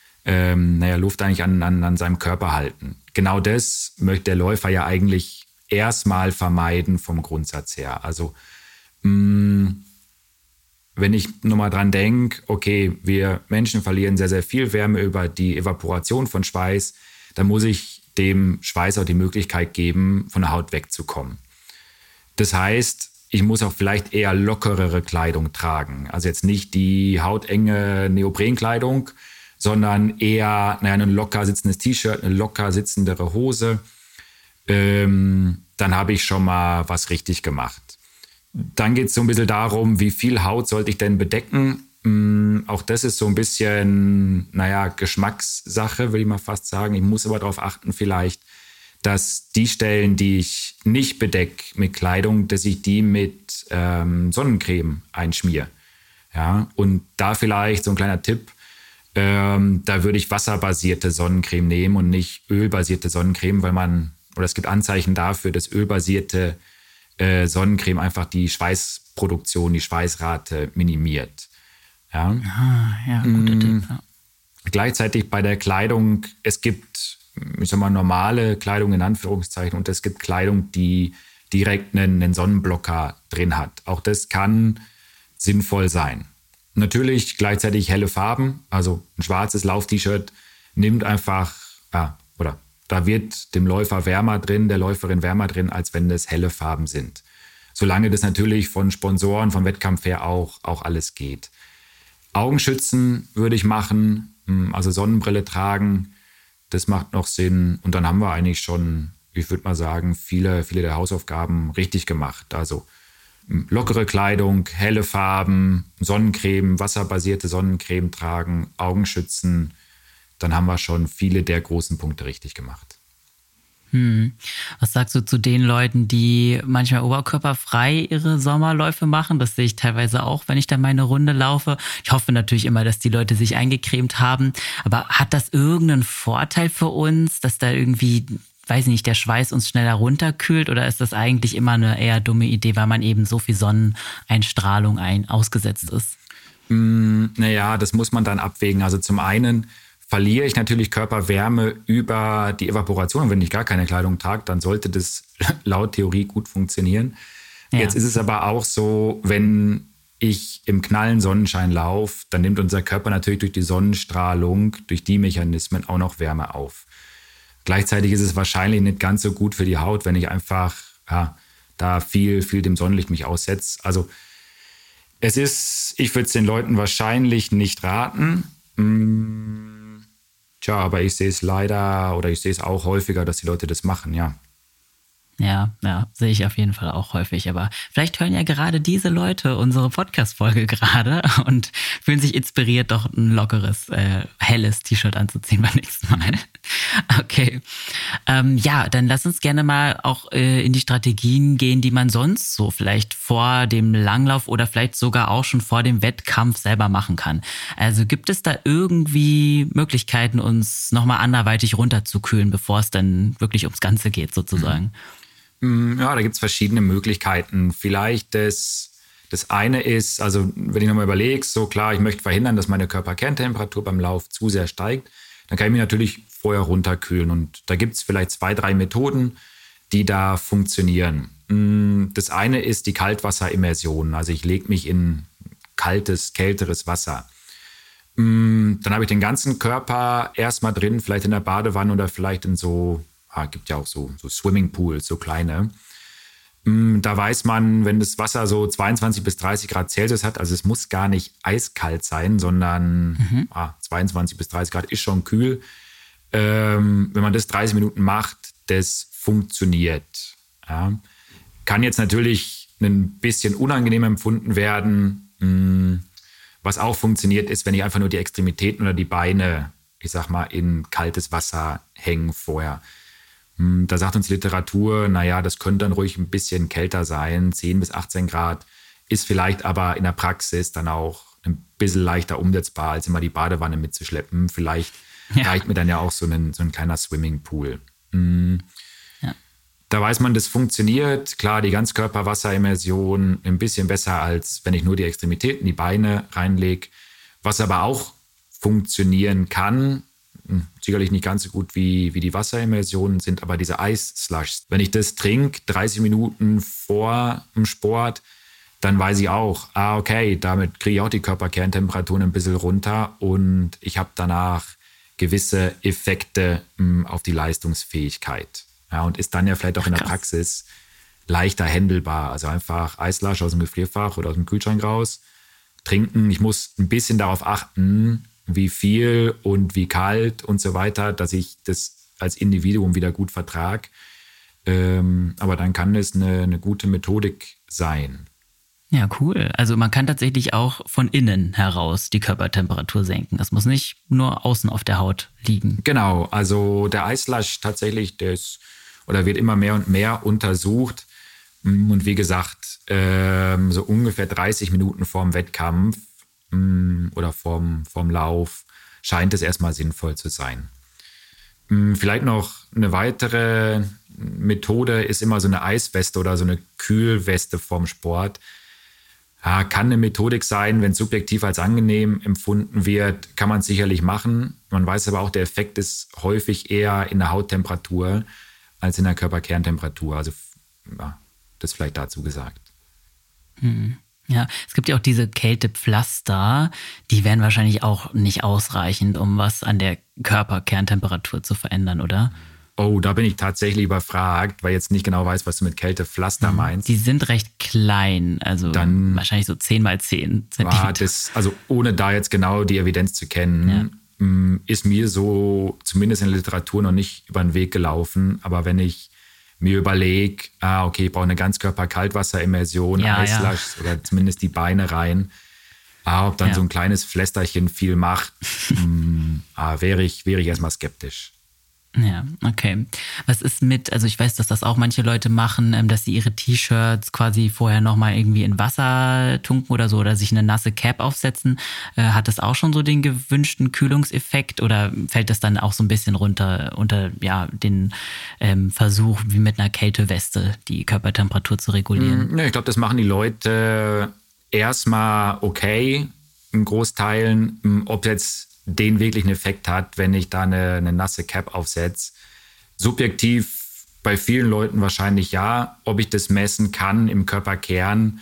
[SPEAKER 1] Luft eigentlich an seinem Körper halten. Genau das möchte der Läufer ja eigentlich erstmal vermeiden vom Grundsatz her. Also wenn ich nur mal dran denke, okay, wir Menschen verlieren sehr, sehr viel Wärme über die Evaporation von Schweiß, dann muss ich dem Schweiß auch die Möglichkeit geben, von der Haut wegzukommen. Das heißt, ich muss auch vielleicht eher lockerere Kleidung tragen. Also jetzt nicht die hautenge Neoprenkleidung, sondern eher ein locker sitzendes T-Shirt, eine locker sitzendere Hose. Dann habe ich schon mal was richtig gemacht. Dann geht es so ein bisschen darum, wie viel Haut sollte ich denn bedecken? Auch das ist so ein bisschen, Geschmackssache, würde ich mal fast sagen. Ich muss aber darauf achten vielleicht, dass die Stellen, die ich nicht bedecke mit Kleidung, dass ich die mit Sonnencreme einschmiere. Ja? Und da vielleicht so ein kleiner Tipp, da würde ich wasserbasierte Sonnencreme nehmen und nicht ölbasierte Sonnencreme, weil es gibt Anzeichen dafür, dass ölbasierte Sonnencreme einfach die Schweißproduktion, die Schweißrate minimiert. Ja,
[SPEAKER 2] guter Tipp. Ja.
[SPEAKER 1] Gleichzeitig bei der Kleidung, es gibt, normale Kleidung in Anführungszeichen und es gibt Kleidung, die direkt einen Sonnenblocker drin hat. Auch das kann sinnvoll sein. Natürlich gleichzeitig helle Farben, also ein schwarzes Lauf-T-Shirt nimmt einfach, da wird dem Läufer wärmer drin, der Läuferin wärmer drin, als wenn das helle Farben sind. Solange das natürlich von Sponsoren, vom Wettkampf her auch alles geht. Augenschützen würde ich machen, also Sonnenbrille tragen, das macht noch Sinn. Und dann haben wir eigentlich schon, ich würde mal sagen, viele der Hausaufgaben richtig gemacht. Also lockere Kleidung, helle Farben, Sonnencreme, wasserbasierte Sonnencreme tragen, Augenschützen, dann haben wir schon viele der großen Punkte richtig gemacht.
[SPEAKER 2] Was sagst du zu den Leuten, die manchmal oberkörperfrei ihre Sommerläufe machen? Das sehe ich teilweise auch, wenn ich da meine Runde laufe. Ich hoffe natürlich immer, dass die Leute sich eingecremt haben. Aber hat das irgendeinen Vorteil für uns, dass da irgendwie, weiß nicht, der Schweiß uns schneller runterkühlt? Oder ist das eigentlich immer eine eher dumme Idee, weil man eben so viel Sonneneinstrahlung ausgesetzt ist?
[SPEAKER 1] Das muss man dann abwägen. Also zum einen verliere ich natürlich Körperwärme über die Evaporation. Und wenn ich gar keine Kleidung trage, dann sollte das laut Theorie gut funktionieren. Ja. Jetzt ist es aber auch so, wenn ich im knallen Sonnenschein laufe, dann nimmt unser Körper natürlich durch die Sonnenstrahlung, durch die Mechanismen auch noch Wärme auf. Gleichzeitig ist es wahrscheinlich nicht ganz so gut für die Haut, wenn ich einfach da viel dem Sonnenlicht mich aussetze. Also Ich würde es den Leuten wahrscheinlich nicht raten. Tja, aber ich sehe es leider oder ich sehe es auch häufiger, dass die Leute das machen, ja.
[SPEAKER 2] Ja, sehe ich auf jeden Fall auch häufig. Aber vielleicht hören ja gerade diese Leute unsere Podcast-Folge gerade und fühlen sich inspiriert, doch ein lockeres, helles T-Shirt anzuziehen beim nächsten Mal. Okay. Ja, dann lass uns gerne mal auch in die Strategien gehen, die man sonst so vielleicht vor dem Langlauf oder vielleicht sogar auch schon vor dem Wettkampf selber machen kann. Also gibt es da irgendwie Möglichkeiten, uns nochmal anderweitig runterzukühlen, bevor es dann wirklich ums Ganze geht, sozusagen?
[SPEAKER 1] Ja, da gibt es verschiedene Möglichkeiten. Vielleicht das eine ist, also wenn ich nochmal überlege, so klar, ich möchte verhindern, dass meine Körperkerntemperatur beim Lauf zu sehr steigt, dann kann ich mich natürlich vorher runterkühlen. Und da gibt es vielleicht 2, 3 Methoden, die da funktionieren. Das eine ist die Kaltwasserimmersion. Also ich lege mich in kaltes, kälteres Wasser. Dann habe ich den ganzen Körper erstmal drin, vielleicht in der Badewanne oder vielleicht in so, gibt ja auch so Swimmingpools, so kleine. Da weiß man, wenn das Wasser so 22 bis 30 Grad Celsius hat, also es muss gar nicht eiskalt sein, sondern 22 bis 30 Grad ist schon kühl. Wenn man das 30 Minuten macht, das funktioniert. Ja. Kann jetzt natürlich ein bisschen unangenehm empfunden werden. Was auch funktioniert, ist, wenn ich einfach nur die Extremitäten oder die Beine, ich sag mal, in kaltes Wasser hängen vorher. Da sagt uns Literatur, naja, das könnte dann ruhig ein bisschen kälter sein, 10 bis 18 Grad, ist vielleicht aber in der Praxis dann auch ein bisschen leichter umsetzbar, als immer die Badewanne mitzuschleppen. Vielleicht reicht mir dann ja auch so ein kleiner Swimmingpool. Ja. Da weiß man, das funktioniert. Klar, die Ganzkörperwasserimmersion ein bisschen besser, als wenn ich nur die Extremitäten, die Beine reinlege. Was aber auch funktionieren kann, sicherlich nicht ganz so gut wie die Wasserimmersionen, sind aber diese Eisslushs. Wenn ich das trinke, 30 Minuten vor dem Sport, dann weiß ich auch, okay, damit kriege ich auch die Körperkerntemperaturen ein bisschen runter und ich habe danach gewisse Effekte auf die Leistungsfähigkeit. Ja, und ist dann ja vielleicht auch in der Praxis leichter handelbar. Also einfach Eislush aus dem Gefrierfach oder aus dem Kühlschrank raus, trinken. Ich muss ein bisschen darauf achten, wie viel und wie kalt und so weiter, dass ich das als Individuum wieder gut vertrage. Aber dann kann es eine gute Methodik sein.
[SPEAKER 2] Ja, cool. Also man kann tatsächlich auch von innen heraus die Körpertemperatur senken. Das muss nicht nur außen auf der Haut liegen.
[SPEAKER 1] Genau, also der Eislush tatsächlich, wird immer mehr und mehr untersucht. Und wie gesagt, so ungefähr 30 Minuten vorm Wettkampf oder vorm Lauf scheint es erstmal sinnvoll zu sein. Vielleicht noch eine weitere Methode ist immer so eine Eisweste oder so eine Kühlweste vorm Sport. Ja, kann eine Methodik sein, wenn es subjektiv als angenehm empfunden wird, kann man es sicherlich machen. Man weiß aber auch, der Effekt ist häufig eher in der Hauttemperatur als in der Körperkerntemperatur. Also das vielleicht dazu gesagt.
[SPEAKER 2] Ja, es gibt ja auch diese Kältepflaster, die wären wahrscheinlich auch nicht ausreichend, um was an der Körperkerntemperatur zu verändern, oder?
[SPEAKER 1] Oh, da bin ich tatsächlich überfragt, weil ich jetzt nicht genau weiß, was du mit Kältepflaster meinst.
[SPEAKER 2] Die sind recht klein, also dann wahrscheinlich so 10 mal 10 Zentimeter.
[SPEAKER 1] Also ohne da jetzt genau die Evidenz zu kennen, ist mir so zumindest in der Literatur noch nicht über den Weg gelaufen. Aber wenn ich mir überlege, okay, ich brauche eine Ganzkörper-Kaltwasserimmersion, Eislush oder zumindest die Beine rein, ob dann so ein kleines Pflästerchen viel macht, wäre ich erstmal skeptisch.
[SPEAKER 2] Ja, okay. Was ist also ich weiß, dass das auch manche Leute machen, dass sie ihre T-Shirts quasi vorher nochmal irgendwie in Wasser tunken oder so oder sich eine nasse Cap aufsetzen. Hat das auch schon so den gewünschten Kühlungseffekt oder fällt das dann auch so ein bisschen runter unter den Versuch, wie mit einer Kälteweste die Körpertemperatur zu regulieren?
[SPEAKER 1] Ich glaube, das machen die Leute erstmal okay, in Großteilen. Ob jetzt den wirklich einen Effekt hat, wenn ich da eine nasse Cap aufsetze. Subjektiv bei vielen Leuten wahrscheinlich ja. Ob ich das messen kann im Körperkern,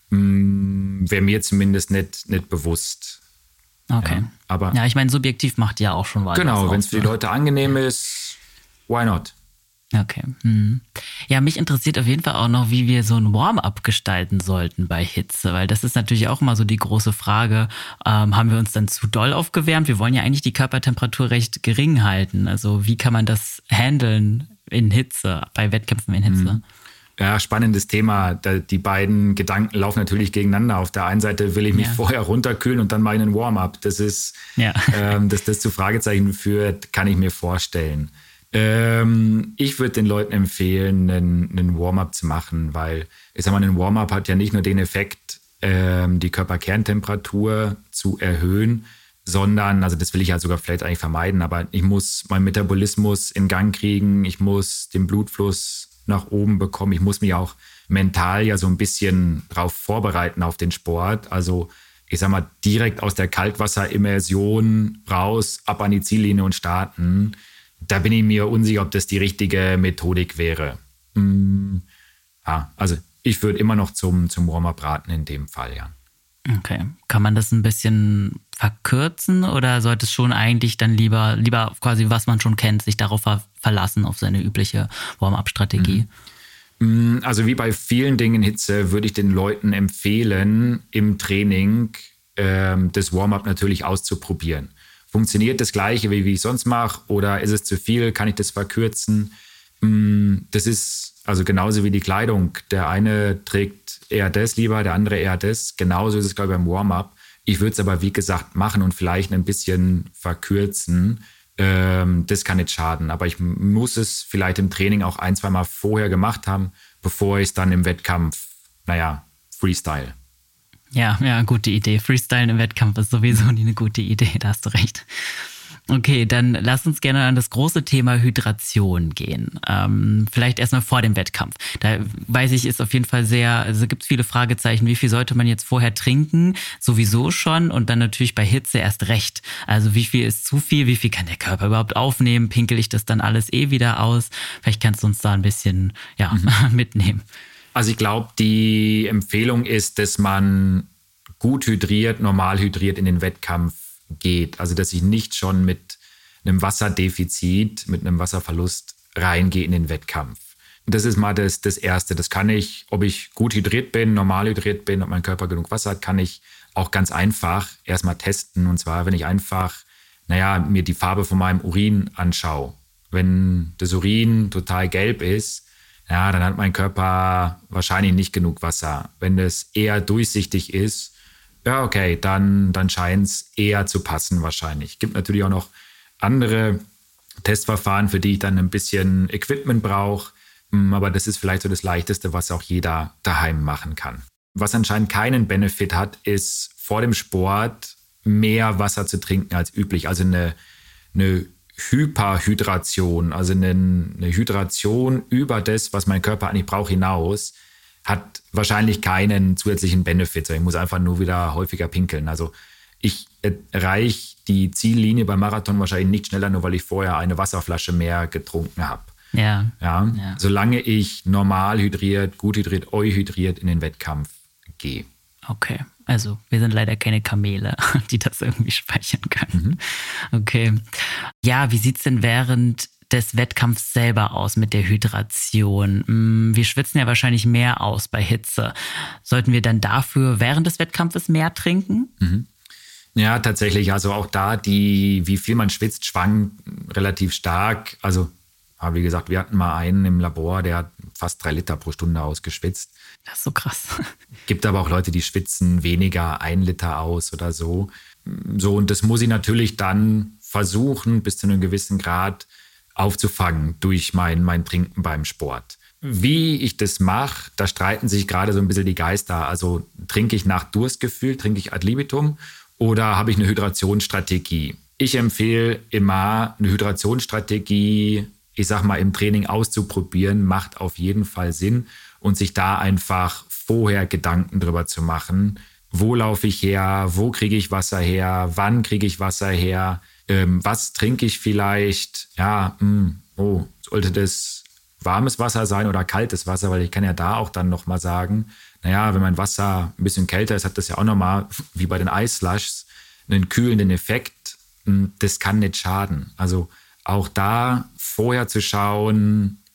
[SPEAKER 1] wäre mir zumindest nicht bewusst.
[SPEAKER 2] Okay. Ja, ich meine, subjektiv macht ja auch schon was.
[SPEAKER 1] Genau, wenn es für die Leute angenehm ist, why not?
[SPEAKER 2] Okay. Ja, mich interessiert auf jeden Fall auch noch, wie wir so ein Warm-up gestalten sollten bei Hitze, weil das ist natürlich auch immer so die große Frage, haben wir uns dann zu doll aufgewärmt? Wir wollen ja eigentlich die Körpertemperatur recht gering halten. Also wie kann man das handeln in Hitze, bei Wettkämpfen in Hitze?
[SPEAKER 1] Ja, spannendes Thema. Die beiden Gedanken laufen natürlich gegeneinander. Auf der einen Seite will ich mich vorher runterkühlen und dann mache ich einen Warm-up. Das ist, dass das zu Fragezeichen führt, kann ich mir vorstellen. Ich würde den Leuten empfehlen, einen Warm-up zu machen, weil ich sag mal, ein Warm-up hat ja nicht nur den Effekt, die Körperkerntemperatur zu erhöhen, sondern, also das will ich ja sogar vielleicht eigentlich vermeiden, aber ich muss meinen Metabolismus in Gang kriegen, ich muss den Blutfluss nach oben bekommen, ich muss mich auch mental ja so ein bisschen drauf vorbereiten auf den Sport, also ich sag mal, direkt aus der Kaltwasserimmersion raus, ab an die Ziellinie und starten. Da bin ich mir unsicher, ob das die richtige Methodik wäre. Ja, also ich würde immer noch zum Warm-up raten in dem Fall, ja.
[SPEAKER 2] Okay. Kann man das ein bisschen verkürzen oder sollte es schon eigentlich dann lieber quasi, was man schon kennt, sich darauf verlassen, auf seine übliche Warm-up-Strategie?
[SPEAKER 1] Also wie bei vielen Dingen in Hitze würde ich den Leuten empfehlen, im Training das Warm-up natürlich auszuprobieren. Funktioniert das Gleiche, wie ich es sonst mache, oder ist es zu viel? Kann ich das verkürzen? Das ist also genauso wie die Kleidung. Der eine trägt eher das lieber, der andere eher das. Genauso ist es, glaube ich, beim Warm-up. Ich würde es aber, wie gesagt, machen und vielleicht ein bisschen verkürzen. Das kann nicht schaden. Aber ich muss es vielleicht im Training auch 1-2 Mal vorher gemacht haben, bevor ich es dann im Wettkampf, freestyle.
[SPEAKER 2] Ja, gute Idee. Freestylen im Wettkampf ist sowieso nie eine gute Idee, da hast du recht. Okay, dann lass uns gerne an das große Thema Hydration gehen. Vielleicht erstmal vor dem Wettkampf. Da weiß ich, ist auf jeden Fall gibt es viele Fragezeichen. Wie viel sollte man jetzt vorher trinken? Sowieso schon und dann natürlich bei Hitze erst recht. Also wie viel ist zu viel? Wie viel kann der Körper überhaupt aufnehmen? Pinkel ich das dann alles wieder aus? Vielleicht kannst du uns da ein bisschen mitnehmen.
[SPEAKER 1] Also ich glaube, die Empfehlung ist, dass man gut hydriert, normal hydriert in den Wettkampf geht. Also dass ich nicht schon mit einem Wasserdefizit, mit einem Wasserverlust reingehe in den Wettkampf. Das ist mal das Erste. Das kann ich, ob ich gut hydriert bin, normal hydriert bin, ob mein Körper genug Wasser hat, kann ich auch ganz einfach erstmal testen. Und zwar, wenn ich einfach, mir die Farbe von meinem Urin anschaue. Wenn das Urin total gelb ist, dann hat mein Körper wahrscheinlich nicht genug Wasser. Wenn das eher durchsichtig ist, okay, dann scheint es eher zu passen wahrscheinlich. Es gibt natürlich auch noch andere Testverfahren, für die ich dann ein bisschen Equipment brauche. Aber das ist vielleicht so das Leichteste, was auch jeder daheim machen kann. Was anscheinend keinen Benefit hat, ist vor dem Sport mehr Wasser zu trinken als üblich. Also eine Hyperhydration, also eine Hydration über das, was mein Körper eigentlich braucht, hinaus, hat wahrscheinlich keinen zusätzlichen Benefit. Ich muss einfach nur wieder häufiger pinkeln. Also ich erreiche die Ziellinie beim Marathon wahrscheinlich nicht schneller, nur weil ich vorher eine Wasserflasche mehr getrunken habe.
[SPEAKER 2] Ja.
[SPEAKER 1] Solange ich normal hydriert, gut hydriert, euhydriert in den Wettkampf gehe.
[SPEAKER 2] Okay, also wir sind leider keine Kamele, die das irgendwie speichern können. Okay. Ja, wie sieht's denn während des Wettkampfs selber aus mit der Hydration? Wir schwitzen ja wahrscheinlich mehr aus bei Hitze. Sollten wir dann dafür während des Wettkampfes mehr trinken?
[SPEAKER 1] Ja, tatsächlich. Also auch da, wie viel man schwitzt, schwankt relativ stark. Also, wie gesagt, wir hatten mal einen im Labor, der hat fast 3 Liter pro Stunde ausgeschwitzt.
[SPEAKER 2] Das ist so krass.
[SPEAKER 1] Gibt aber auch Leute, die schwitzen weniger 1 Liter aus oder so. Und das muss ich natürlich dann versuchen, bis zu einem gewissen Grad aufzufangen durch mein Trinken beim Sport. Wie ich das mache, da streiten sich gerade so ein bisschen die Geister. Also trinke ich nach Durstgefühl, trinke ich ad libitum oder habe ich eine Hydrationsstrategie? Ich empfehle immer eine Hydrationsstrategie, ich sag mal, im Training auszuprobieren, macht auf jeden Fall Sinn und sich da einfach vorher Gedanken drüber zu machen. Wo laufe ich her? Wo kriege ich Wasser her? Wann kriege ich Wasser her? Was trinke ich vielleicht? Sollte das warmes Wasser sein oder kaltes Wasser? Weil ich kann ja da auch dann nochmal sagen, wenn mein Wasser ein bisschen kälter ist, hat das ja auch nochmal, wie bei den Eisslushs, einen kühlenden Effekt. Das kann nicht schaden. Also auch da vorher zu schauen,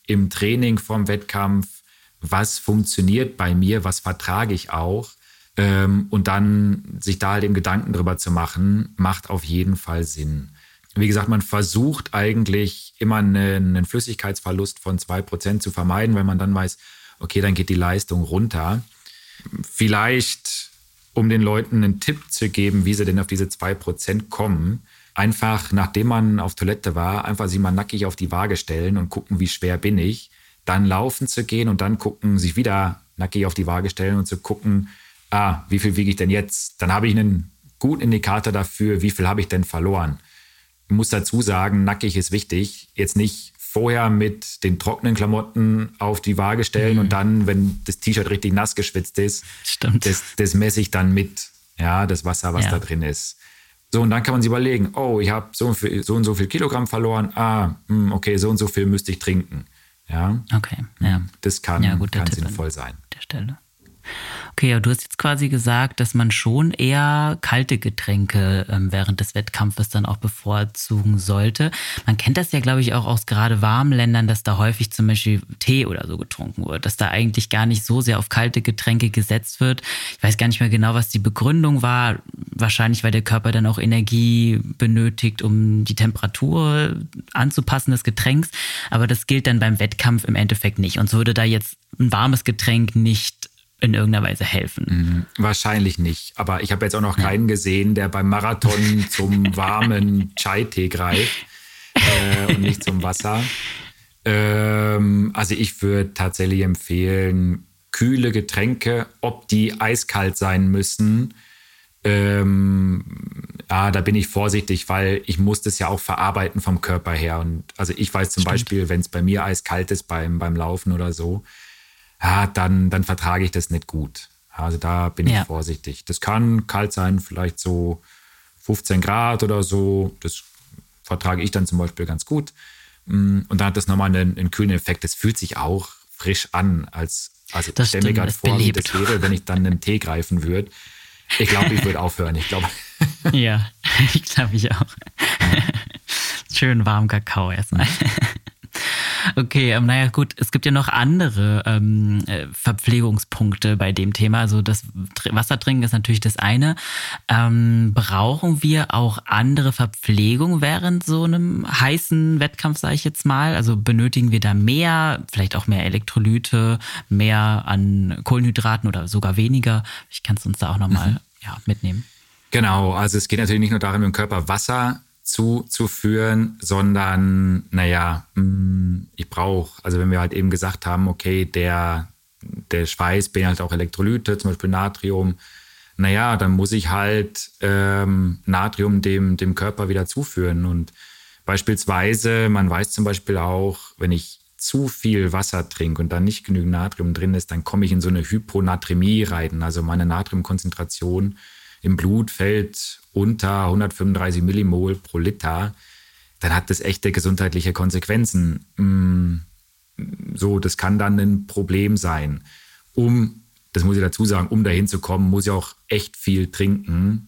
[SPEAKER 1] im Training vorm Wettkampf, was funktioniert bei mir, was vertrage ich auch. Und dann sich da halt eben Gedanken drüber zu machen, macht auf jeden Fall Sinn. Wie gesagt, man versucht eigentlich immer einen Flüssigkeitsverlust von 2% zu vermeiden, weil man dann weiß, okay, dann geht die Leistung runter. Vielleicht, um den Leuten einen Tipp zu geben, wie sie denn auf diese 2% kommen, einfach, nachdem man auf Toilette war, einfach sich mal nackig auf die Waage stellen und gucken, wie schwer bin ich. Dann laufen zu gehen und dann gucken, sich wieder nackig auf die Waage stellen und zu gucken, wie viel wiege ich denn jetzt? Dann habe ich einen guten Indikator dafür, wie viel habe ich denn verloren. Ich muss dazu sagen, nackig ist wichtig. Jetzt nicht vorher mit den trockenen Klamotten auf die Waage stellen und dann, wenn das T-Shirt richtig nass geschwitzt ist, das messe ich dann mit, ja, das Wasser, was da drin ist. So, und dann kann man sich überlegen, ich habe so und so viel Kilogramm verloren, okay, so und so viel müsste ich trinken. Ja,
[SPEAKER 2] okay, ja.
[SPEAKER 1] Das kann sinnvoll sein.
[SPEAKER 2] An der Stelle. Okay, aber du hast jetzt quasi gesagt, dass man schon eher kalte Getränke während des Wettkampfes dann auch bevorzugen sollte. Man kennt das ja, glaube ich, auch aus gerade warmen Ländern, dass da häufig zum Beispiel Tee oder so getrunken wird, dass da eigentlich gar nicht so sehr auf kalte Getränke gesetzt wird. Ich weiß gar nicht mehr genau, was die Begründung war. Wahrscheinlich, weil der Körper dann auch Energie benötigt, um die Temperatur anzupassen des Getränks. Aber das gilt dann beim Wettkampf im Endeffekt nicht. Uns würde da jetzt ein warmes Getränk nicht in irgendeiner Weise helfen.
[SPEAKER 1] Wahrscheinlich nicht. Aber ich habe jetzt auch noch keinen gesehen, der beim Marathon zum warmen Chai-Tee greift und nicht zum Wasser. Also ich würde tatsächlich empfehlen, kühle Getränke, ob die eiskalt sein müssen. Da bin ich vorsichtig, weil ich muss das ja auch verarbeiten vom Körper her. Und also ich weiß zum Beispiel, wenn es bei mir eiskalt ist beim Laufen oder so, dann vertrage ich das nicht gut. Also da bin ich vorsichtig. Das kann kalt sein, vielleicht so 15 Grad oder so. Das vertrage ich dann zum Beispiel ganz gut. Und dann hat das nochmal einen kühlen Effekt. Das fühlt sich auch frisch an. Also ich stelle mir gerade vor, wie das wäre, wenn ich dann einen Tee greifen würde. Ich glaube, ich würde aufhören.
[SPEAKER 2] Ja, ich glaube ich auch. Schön warm Kakao erstmal. Okay, naja gut, es gibt ja noch andere Verpflegungspunkte bei dem Thema. Also das Wasser trinken ist natürlich das eine. Brauchen wir auch andere Verpflegung während so einem heißen Wettkampf, sage ich jetzt mal? Also benötigen wir da mehr, vielleicht auch mehr Elektrolyte, mehr an Kohlenhydraten oder sogar weniger? Ich kann es uns da auch nochmal mitnehmen.
[SPEAKER 1] Genau, also es geht natürlich nicht nur darum, dem Körper Wasser zuführen, sondern, ich brauche, also wenn wir halt eben gesagt haben, okay, der Schweiß beinhaltet auch Elektrolyte, zum Beispiel Natrium, dann muss ich halt Natrium dem Körper wieder zuführen. Und beispielsweise, man weiß zum Beispiel auch, wenn ich zu viel Wasser trinke und da nicht genügend Natrium drin ist, dann komme ich in so eine Hyponatremie rein. Also meine Natriumkonzentration im Blut fällt unter 135 Millimol pro Liter, dann hat das echte gesundheitliche Konsequenzen. So, das kann dann ein Problem sein. Das muss ich dazu sagen, um dahin zu kommen, muss ich auch echt viel trinken.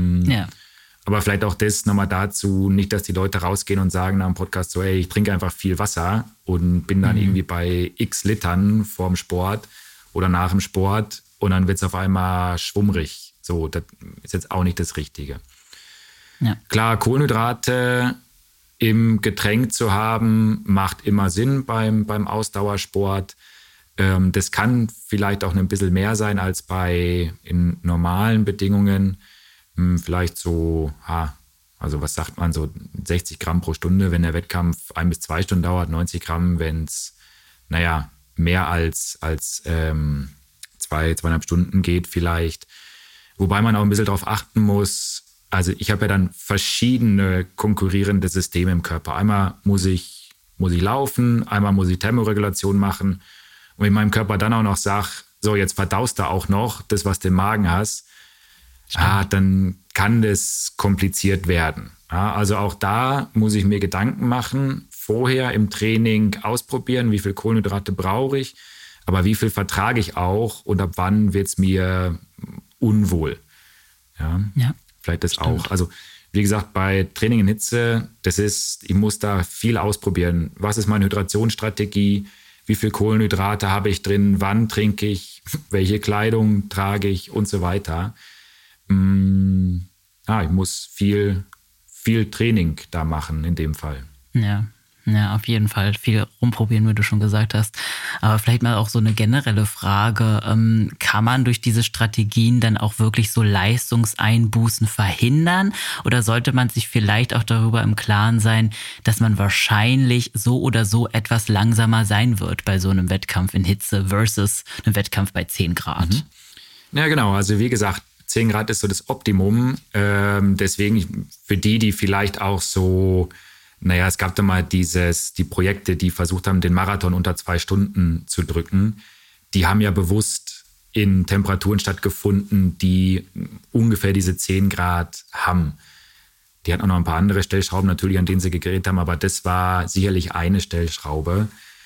[SPEAKER 1] Aber vielleicht auch das nochmal dazu, nicht, dass die Leute rausgehen und sagen nach dem Podcast so, ich trinke einfach viel Wasser und bin dann irgendwie bei x Litern vorm Sport oder nach dem Sport und dann wird es auf einmal schwummrig. So, das ist jetzt auch nicht das Richtige. Ja. Klar, Kohlenhydrate im Getränk zu haben, macht immer Sinn beim Ausdauersport. Das kann vielleicht auch ein bisschen mehr sein als in normalen Bedingungen. Vielleicht so, also was sagt man, so 60 Gramm pro Stunde, wenn der Wettkampf 1 bis 2 Stunden dauert, 90 Gramm, wenn es, mehr als 2,5 Stunden geht vielleicht. Wobei man auch ein bisschen darauf achten muss, also ich habe ja dann verschiedene konkurrierende Systeme im Körper. Einmal muss ich laufen, einmal muss ich Thermoregulation machen. Und wenn ich meinem Körper dann auch noch sage, so jetzt verdaust du auch noch das, was du im Magen hast, dann kann das kompliziert werden. Ja, also auch da muss ich mir Gedanken machen, vorher im Training ausprobieren, wie viel Kohlenhydrate brauche ich, aber wie viel vertrage ich auch und ab wann wird es mir unwohl. Ja. Vielleicht das auch. Also Wie gesagt, bei Training in Hitze, ich muss da viel ausprobieren. Was ist meine Hydrationsstrategie? Wie viel Kohlenhydrate habe ich drin? Wann trinke ich? Welche Kleidung trage ich? Und so weiter. Ich muss viel Training da machen in dem Fall.
[SPEAKER 2] Ja, auf jeden Fall. Viel rumprobieren, wie du schon gesagt hast. Aber vielleicht mal auch so eine generelle Frage. Kann man durch diese Strategien dann auch wirklich so Leistungseinbußen verhindern? Oder sollte man sich vielleicht auch darüber im Klaren sein, dass man wahrscheinlich so oder so etwas langsamer sein wird bei so einem Wettkampf in Hitze versus einem Wettkampf bei 10 Grad?
[SPEAKER 1] Ja, genau. Also wie gesagt, 10 Grad ist so das Optimum. Deswegen für die vielleicht auch so... es gab da mal die Projekte, die versucht haben, den Marathon unter 2 Stunden zu drücken. Die haben ja bewusst in Temperaturen stattgefunden, die ungefähr diese 10 Grad haben. Die hatten auch noch ein paar andere Stellschrauben natürlich, an denen sie gegrillt haben, aber das war sicherlich eine Stellschraube.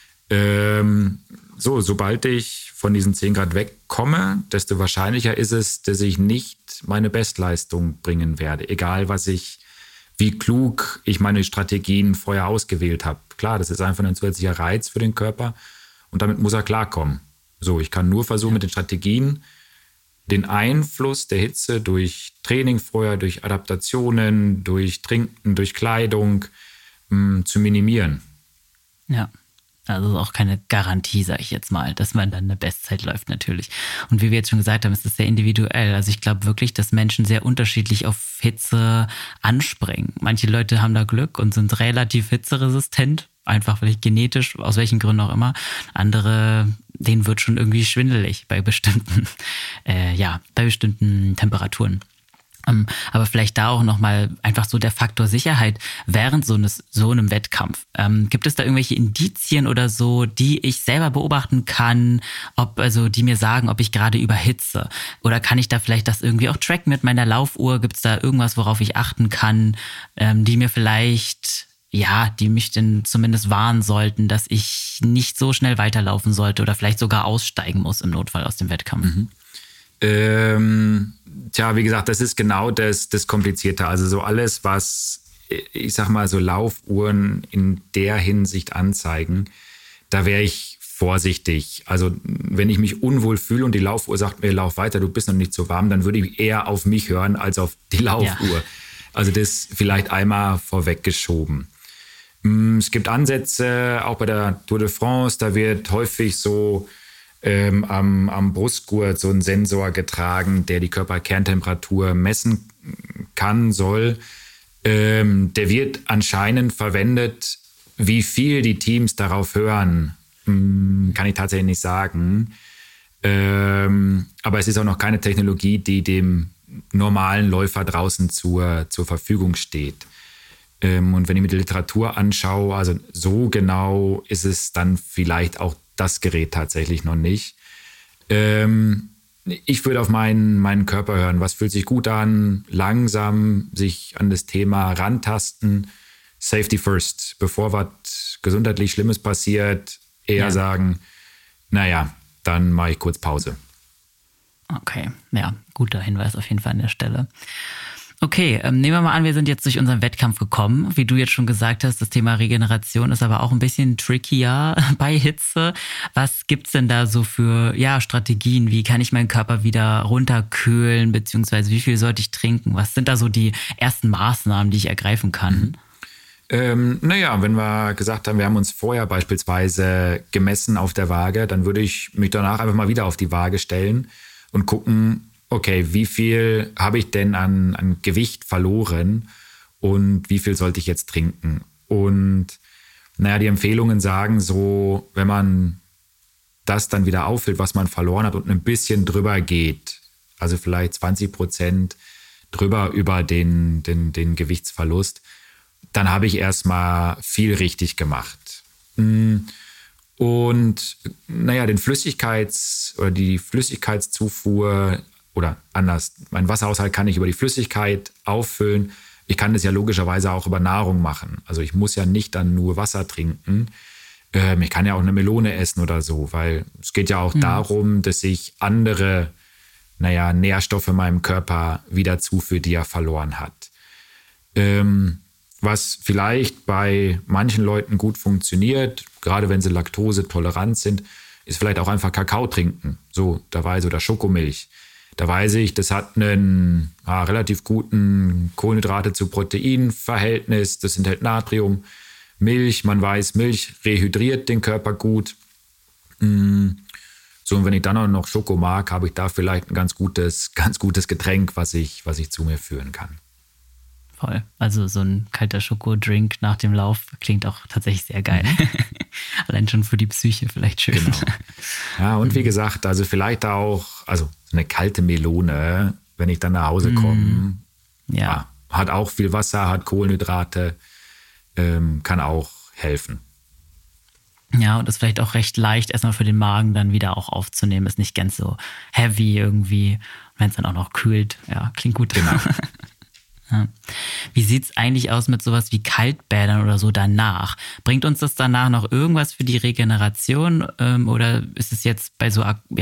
[SPEAKER 1] Sobald ich von diesen 10 Grad wegkomme, desto wahrscheinlicher ist es, dass ich nicht meine Bestleistung bringen werde. Egal, wie klug ich meine Strategien vorher ausgewählt habe. Klar, das ist einfach ein zusätzlicher Reiz für den Körper und damit muss er klarkommen. Ich kann nur versuchen, mit den Strategien den Einfluss der Hitze durch Training vorher, durch Adaptationen, durch Trinken, durch Kleidung zu minimieren.
[SPEAKER 2] Ja. Also auch keine Garantie, sage ich jetzt mal, dass man dann eine Bestzeit läuft natürlich. Und wie wir jetzt schon gesagt haben, ist das sehr individuell. Also ich glaube wirklich, dass Menschen sehr unterschiedlich auf Hitze anspringen. Manche Leute haben da Glück und sind relativ hitzeresistent, einfach vielleicht genetisch, aus welchen Gründen auch immer. Andere, denen wird schon irgendwie schwindelig bei bestimmten Temperaturen. Aber vielleicht da auch nochmal einfach so der Faktor Sicherheit während so einem Wettkampf. Gibt es da irgendwelche Indizien oder so, die ich selber beobachten kann, die mir sagen, ob ich gerade überhitze? Oder kann ich da vielleicht das irgendwie auch tracken mit meiner Laufuhr? Gibt es da irgendwas, worauf ich achten kann, die mir vielleicht, die mich denn zumindest warnen sollten, dass ich nicht so schnell weiterlaufen sollte oder vielleicht sogar aussteigen muss im Notfall aus dem Wettkampf?
[SPEAKER 1] Wie gesagt, das ist genau das Komplizierte. Also so alles, was, ich sag mal, so Laufuhren in der Hinsicht anzeigen, da wäre ich vorsichtig. Also wenn ich mich unwohl fühle und die Laufuhr sagt mir, lauf weiter, du bist noch nicht so warm, dann würde ich eher auf mich hören als auf die Laufuhr. Ja. Also das vielleicht einmal vorweggeschoben. Es gibt Ansätze, auch bei der Tour de France, da wird häufig so am Brustgurt so ein Sensor getragen, der die Körperkerntemperatur messen soll. Der wird anscheinend verwendet. Wie viel die Teams darauf hören, kann ich tatsächlich nicht sagen. Aber es ist auch noch keine Technologie, die dem normalen Läufer draußen zur Verfügung steht. Und wenn ich mir die Literatur anschaue, also so genau ist es dann vielleicht auch das Gerät tatsächlich noch nicht. Ich würde auf meinen Körper hören. Was fühlt sich gut an? Langsam sich an das Thema rantasten. Safety first. Bevor was gesundheitlich Schlimmes passiert, eher sagen, dann mache ich kurz Pause.
[SPEAKER 2] Okay, guter Hinweis auf jeden Fall an der Stelle. Okay, nehmen wir mal an, wir sind jetzt durch unseren Wettkampf gekommen. Wie du jetzt schon gesagt hast, das Thema Regeneration ist aber auch ein bisschen trickier bei Hitze. Was gibt's denn da so für Strategien? Wie kann ich meinen Körper wieder runterkühlen, beziehungsweise wie viel sollte ich trinken? Was sind da so die ersten Maßnahmen, die ich ergreifen kann?
[SPEAKER 1] Wenn wir gesagt haben, wir haben uns vorher beispielsweise gemessen auf der Waage, dann würde ich mich danach einfach mal wieder auf die Waage stellen und gucken, okay, wie viel habe ich denn an Gewicht verloren und wie viel sollte ich jetzt trinken? Und die Empfehlungen sagen so, wenn man das dann wieder auffüllt, was man verloren hat und ein bisschen drüber geht, also vielleicht 20% drüber über den Gewichtsverlust, dann habe ich erstmal viel richtig gemacht. Und die Flüssigkeitszufuhr oder anders, mein Wasserhaushalt kann ich über die Flüssigkeit auffüllen. Ich kann das ja logischerweise auch über Nahrung machen. Also ich muss ja nicht dann nur Wasser trinken. Ich kann ja auch eine Melone essen oder so, weil es geht ja auch darum, dass ich andere Nährstoffe meinem Körper wieder zuführe, die er verloren hat. Was vielleicht bei manchen Leuten gut funktioniert, gerade wenn sie laktosetolerant sind, ist vielleicht auch einfach Kakao trinken. So, oder Schokomilch. Da weiß ich, das hat einen relativ guten Kohlenhydrate zu Protein-Verhältnis. Das enthält Natrium. Milch, man weiß, Milch rehydriert den Körper gut. So, und wenn ich dann auch noch Schoko mag, habe ich da vielleicht ein ganz gutes Getränk, was ich zu mir führen kann.
[SPEAKER 2] Voll. Also so ein kalter Schokodrink nach dem Lauf klingt auch tatsächlich sehr geil. Allein schon für die Psyche vielleicht schön.
[SPEAKER 1] Genau. Ja, und wie gesagt, also vielleicht auch, also so eine kalte Melone, wenn ich dann nach Hause komme, hat auch viel Wasser, hat Kohlenhydrate, kann auch helfen.
[SPEAKER 2] Ja, und ist vielleicht auch recht leicht, erstmal für den Magen dann wieder auch aufzunehmen. Ist nicht ganz so heavy irgendwie, wenn es dann auch noch kühlt. Ja, klingt gut.
[SPEAKER 1] Genau.
[SPEAKER 2] Ja. Wie sieht es eigentlich aus mit sowas wie Kaltbädern oder so danach? Bringt uns das danach noch irgendwas für die Regeneration oder ist es jetzt bei so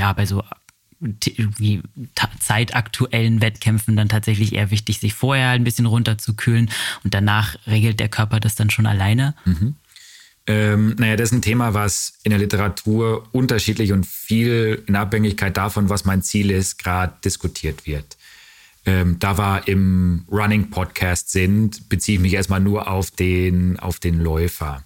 [SPEAKER 2] zeitaktuellen Wettkämpfen dann tatsächlich eher wichtig, sich vorher ein bisschen runterzukühlen und danach regelt der Körper das dann schon alleine?
[SPEAKER 1] Das ist ein Thema, was in der Literatur unterschiedlich und viel in Abhängigkeit davon, was mein Ziel ist, gerade diskutiert wird. Da wir im Running-Podcast sind, beziehe ich mich erstmal nur auf den Läufer.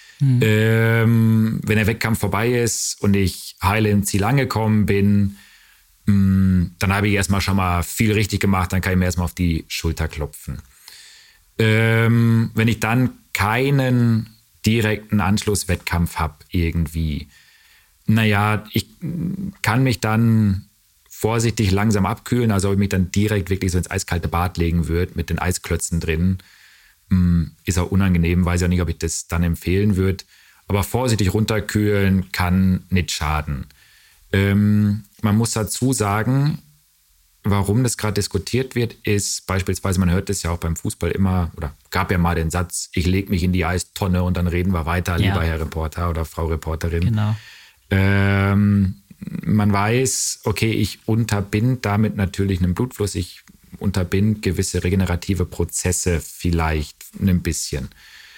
[SPEAKER 1] Wenn der Wettkampf vorbei ist und ich heile im Ziel angekommen bin, dann habe ich erstmal schon mal viel richtig gemacht, dann kann ich mir erstmal auf die Schulter klopfen. Wenn ich dann keinen direkten Anschlusswettkampf habe irgendwie, ich kann mich dann vorsichtig langsam abkühlen, also ob ich mich dann direkt wirklich so ins eiskalte Bad legen würde mit den Eisklötzen drin, ist auch unangenehm, weiß ja nicht, ob ich das dann empfehlen würde, aber vorsichtig runterkühlen kann nicht schaden. Man muss dazu sagen, warum das gerade diskutiert wird, ist beispielsweise, man hört das ja auch beim Fußball immer, oder gab ja mal den Satz, ich lege mich in die Eistonne und dann reden wir weiter, lieber Herr Reporter oder Frau Reporterin.
[SPEAKER 2] Genau.
[SPEAKER 1] Man weiß, okay, ich unterbinde damit natürlich einen Blutfluss, ich unterbinde gewisse regenerative Prozesse vielleicht ein bisschen.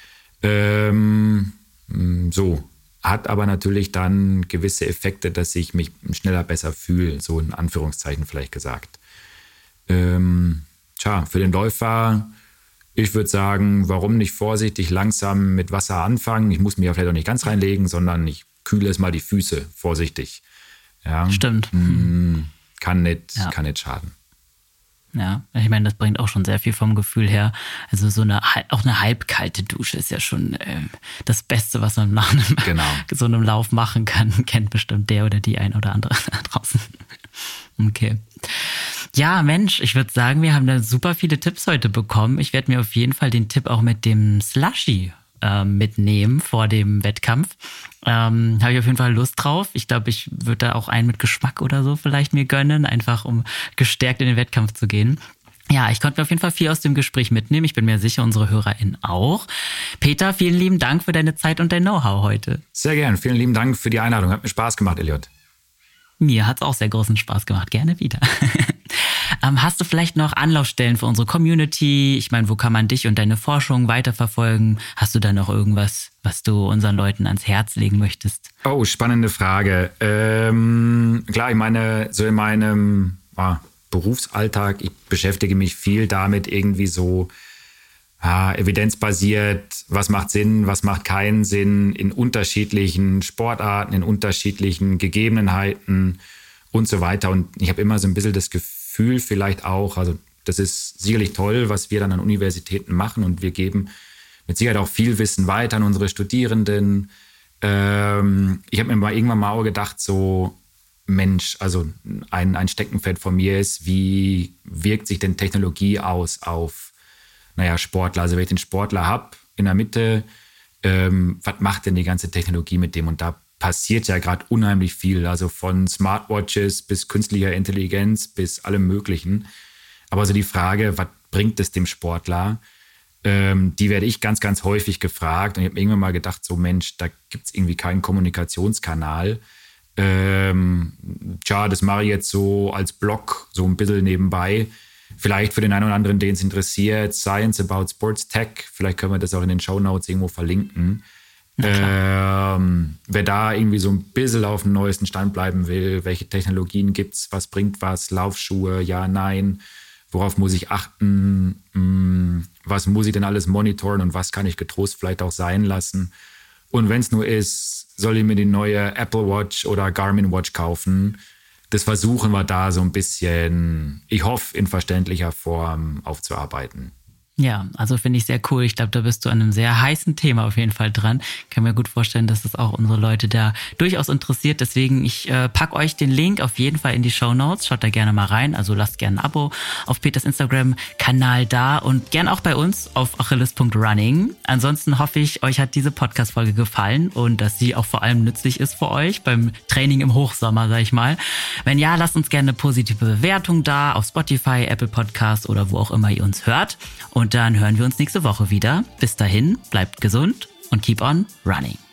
[SPEAKER 1] Hat aber natürlich dann gewisse Effekte, dass ich mich schneller besser fühle, so in Anführungszeichen vielleicht gesagt. Für den Läufer, ich würde sagen, warum nicht vorsichtig langsam mit Wasser anfangen? Ich muss mich ja vielleicht auch nicht ganz reinlegen, sondern ich kühle es mal die Füße vorsichtig. Ja,
[SPEAKER 2] stimmt.
[SPEAKER 1] Kann nicht schaden.
[SPEAKER 2] Ja, ich meine, das bringt auch schon sehr viel vom Gefühl her. Also auch eine halbkalte Dusche ist ja schon das Beste, was man nach so einem Lauf machen kann. Kennt bestimmt der oder die ein oder andere da draußen. Okay. Ja, Mensch, ich würde sagen, wir haben da super viele Tipps heute bekommen. Ich werde mir auf jeden Fall den Tipp auch mit dem Slushy mitnehmen vor dem Wettkampf. Habe ich auf jeden Fall Lust drauf. Ich glaube, ich würde da auch einen mit Geschmack oder so vielleicht mir gönnen, einfach um gestärkt in den Wettkampf zu gehen. Ja, ich konnte mir auf jeden Fall viel aus dem Gespräch mitnehmen. Ich bin mir sicher, unsere HörerInnen auch. Peter, vielen lieben Dank für deine Zeit und dein Know-how heute.
[SPEAKER 1] Sehr gern. Vielen lieben Dank für die Einladung. Hat mir Spaß gemacht, Elliot.
[SPEAKER 2] Mir hat es auch sehr großen Spaß gemacht. Gerne wieder. Hast du vielleicht noch Anlaufstellen für unsere Community? Ich meine, wo kann man dich und deine Forschung weiterverfolgen? Hast du da noch irgendwas, was du unseren Leuten ans Herz legen möchtest?
[SPEAKER 1] Oh, spannende Frage. Klar, ich meine, so in meinem Berufsalltag, ich beschäftige mich viel damit, irgendwie so evidenzbasiert, was macht Sinn, was macht keinen Sinn, in unterschiedlichen Sportarten, in unterschiedlichen Gegebenheiten und so weiter. Und ich habe immer so ein bisschen das Gefühl vielleicht auch, also das ist sicherlich toll, was wir dann an Universitäten machen und wir geben mit Sicherheit auch viel Wissen weiter an unsere Studierenden. Ich habe mir mal irgendwann mal auch gedacht, so Mensch, also ein Steckenpferd von mir ist, wie wirkt sich denn Technologie aus auf Sportler? Also wenn ich den Sportler habe in der Mitte, was macht denn die ganze Technologie mit dem? Und da passiert ja gerade unheimlich viel, also von Smartwatches bis künstlicher Intelligenz bis allem Möglichen. Aber so die Frage, was bringt es dem Sportler? Die werde ich ganz, ganz häufig gefragt. Und ich habe irgendwann mal gedacht, so Mensch, da gibt es irgendwie keinen Kommunikationskanal. Das mache ich jetzt so als Blog, so ein bisschen nebenbei. Vielleicht für den einen oder anderen, den es interessiert, Science About Sports Tech. Vielleicht können wir das auch in den Shownotes irgendwo verlinken. Wer da irgendwie so ein bisschen auf dem neuesten Stand bleiben will, welche Technologien gibt's, was bringt was, Laufschuhe, ja, nein, worauf muss ich achten, was muss ich denn alles monitoren und was kann ich getrost vielleicht auch sein lassen. Und wenn es nur ist, soll ich mir die neue Apple Watch oder Garmin Watch kaufen. Das versuchen wir da so ein bisschen, ich hoffe, in verständlicher Form aufzuarbeiten.
[SPEAKER 2] Ja, also finde ich sehr cool. Ich glaube, da bist du an einem sehr heißen Thema auf jeden Fall dran. Ich kann mir gut vorstellen, dass das auch unsere Leute da durchaus interessiert. Deswegen, ich pack euch den Link auf jeden Fall in die Shownotes. Schaut da gerne mal rein. Also lasst gerne ein Abo auf Peters Instagram-Kanal da und gern auch bei uns auf achilles.running. Ansonsten hoffe ich, euch hat diese Podcast-Folge gefallen und dass sie auch vor allem nützlich ist für euch beim Training im Hochsommer, sag ich mal. Wenn ja, lasst uns gerne eine positive Bewertung da auf Spotify, Apple Podcasts oder wo auch immer ihr uns hört. Und dann hören wir uns nächste Woche wieder. Bis dahin, bleibt gesund und keep on running.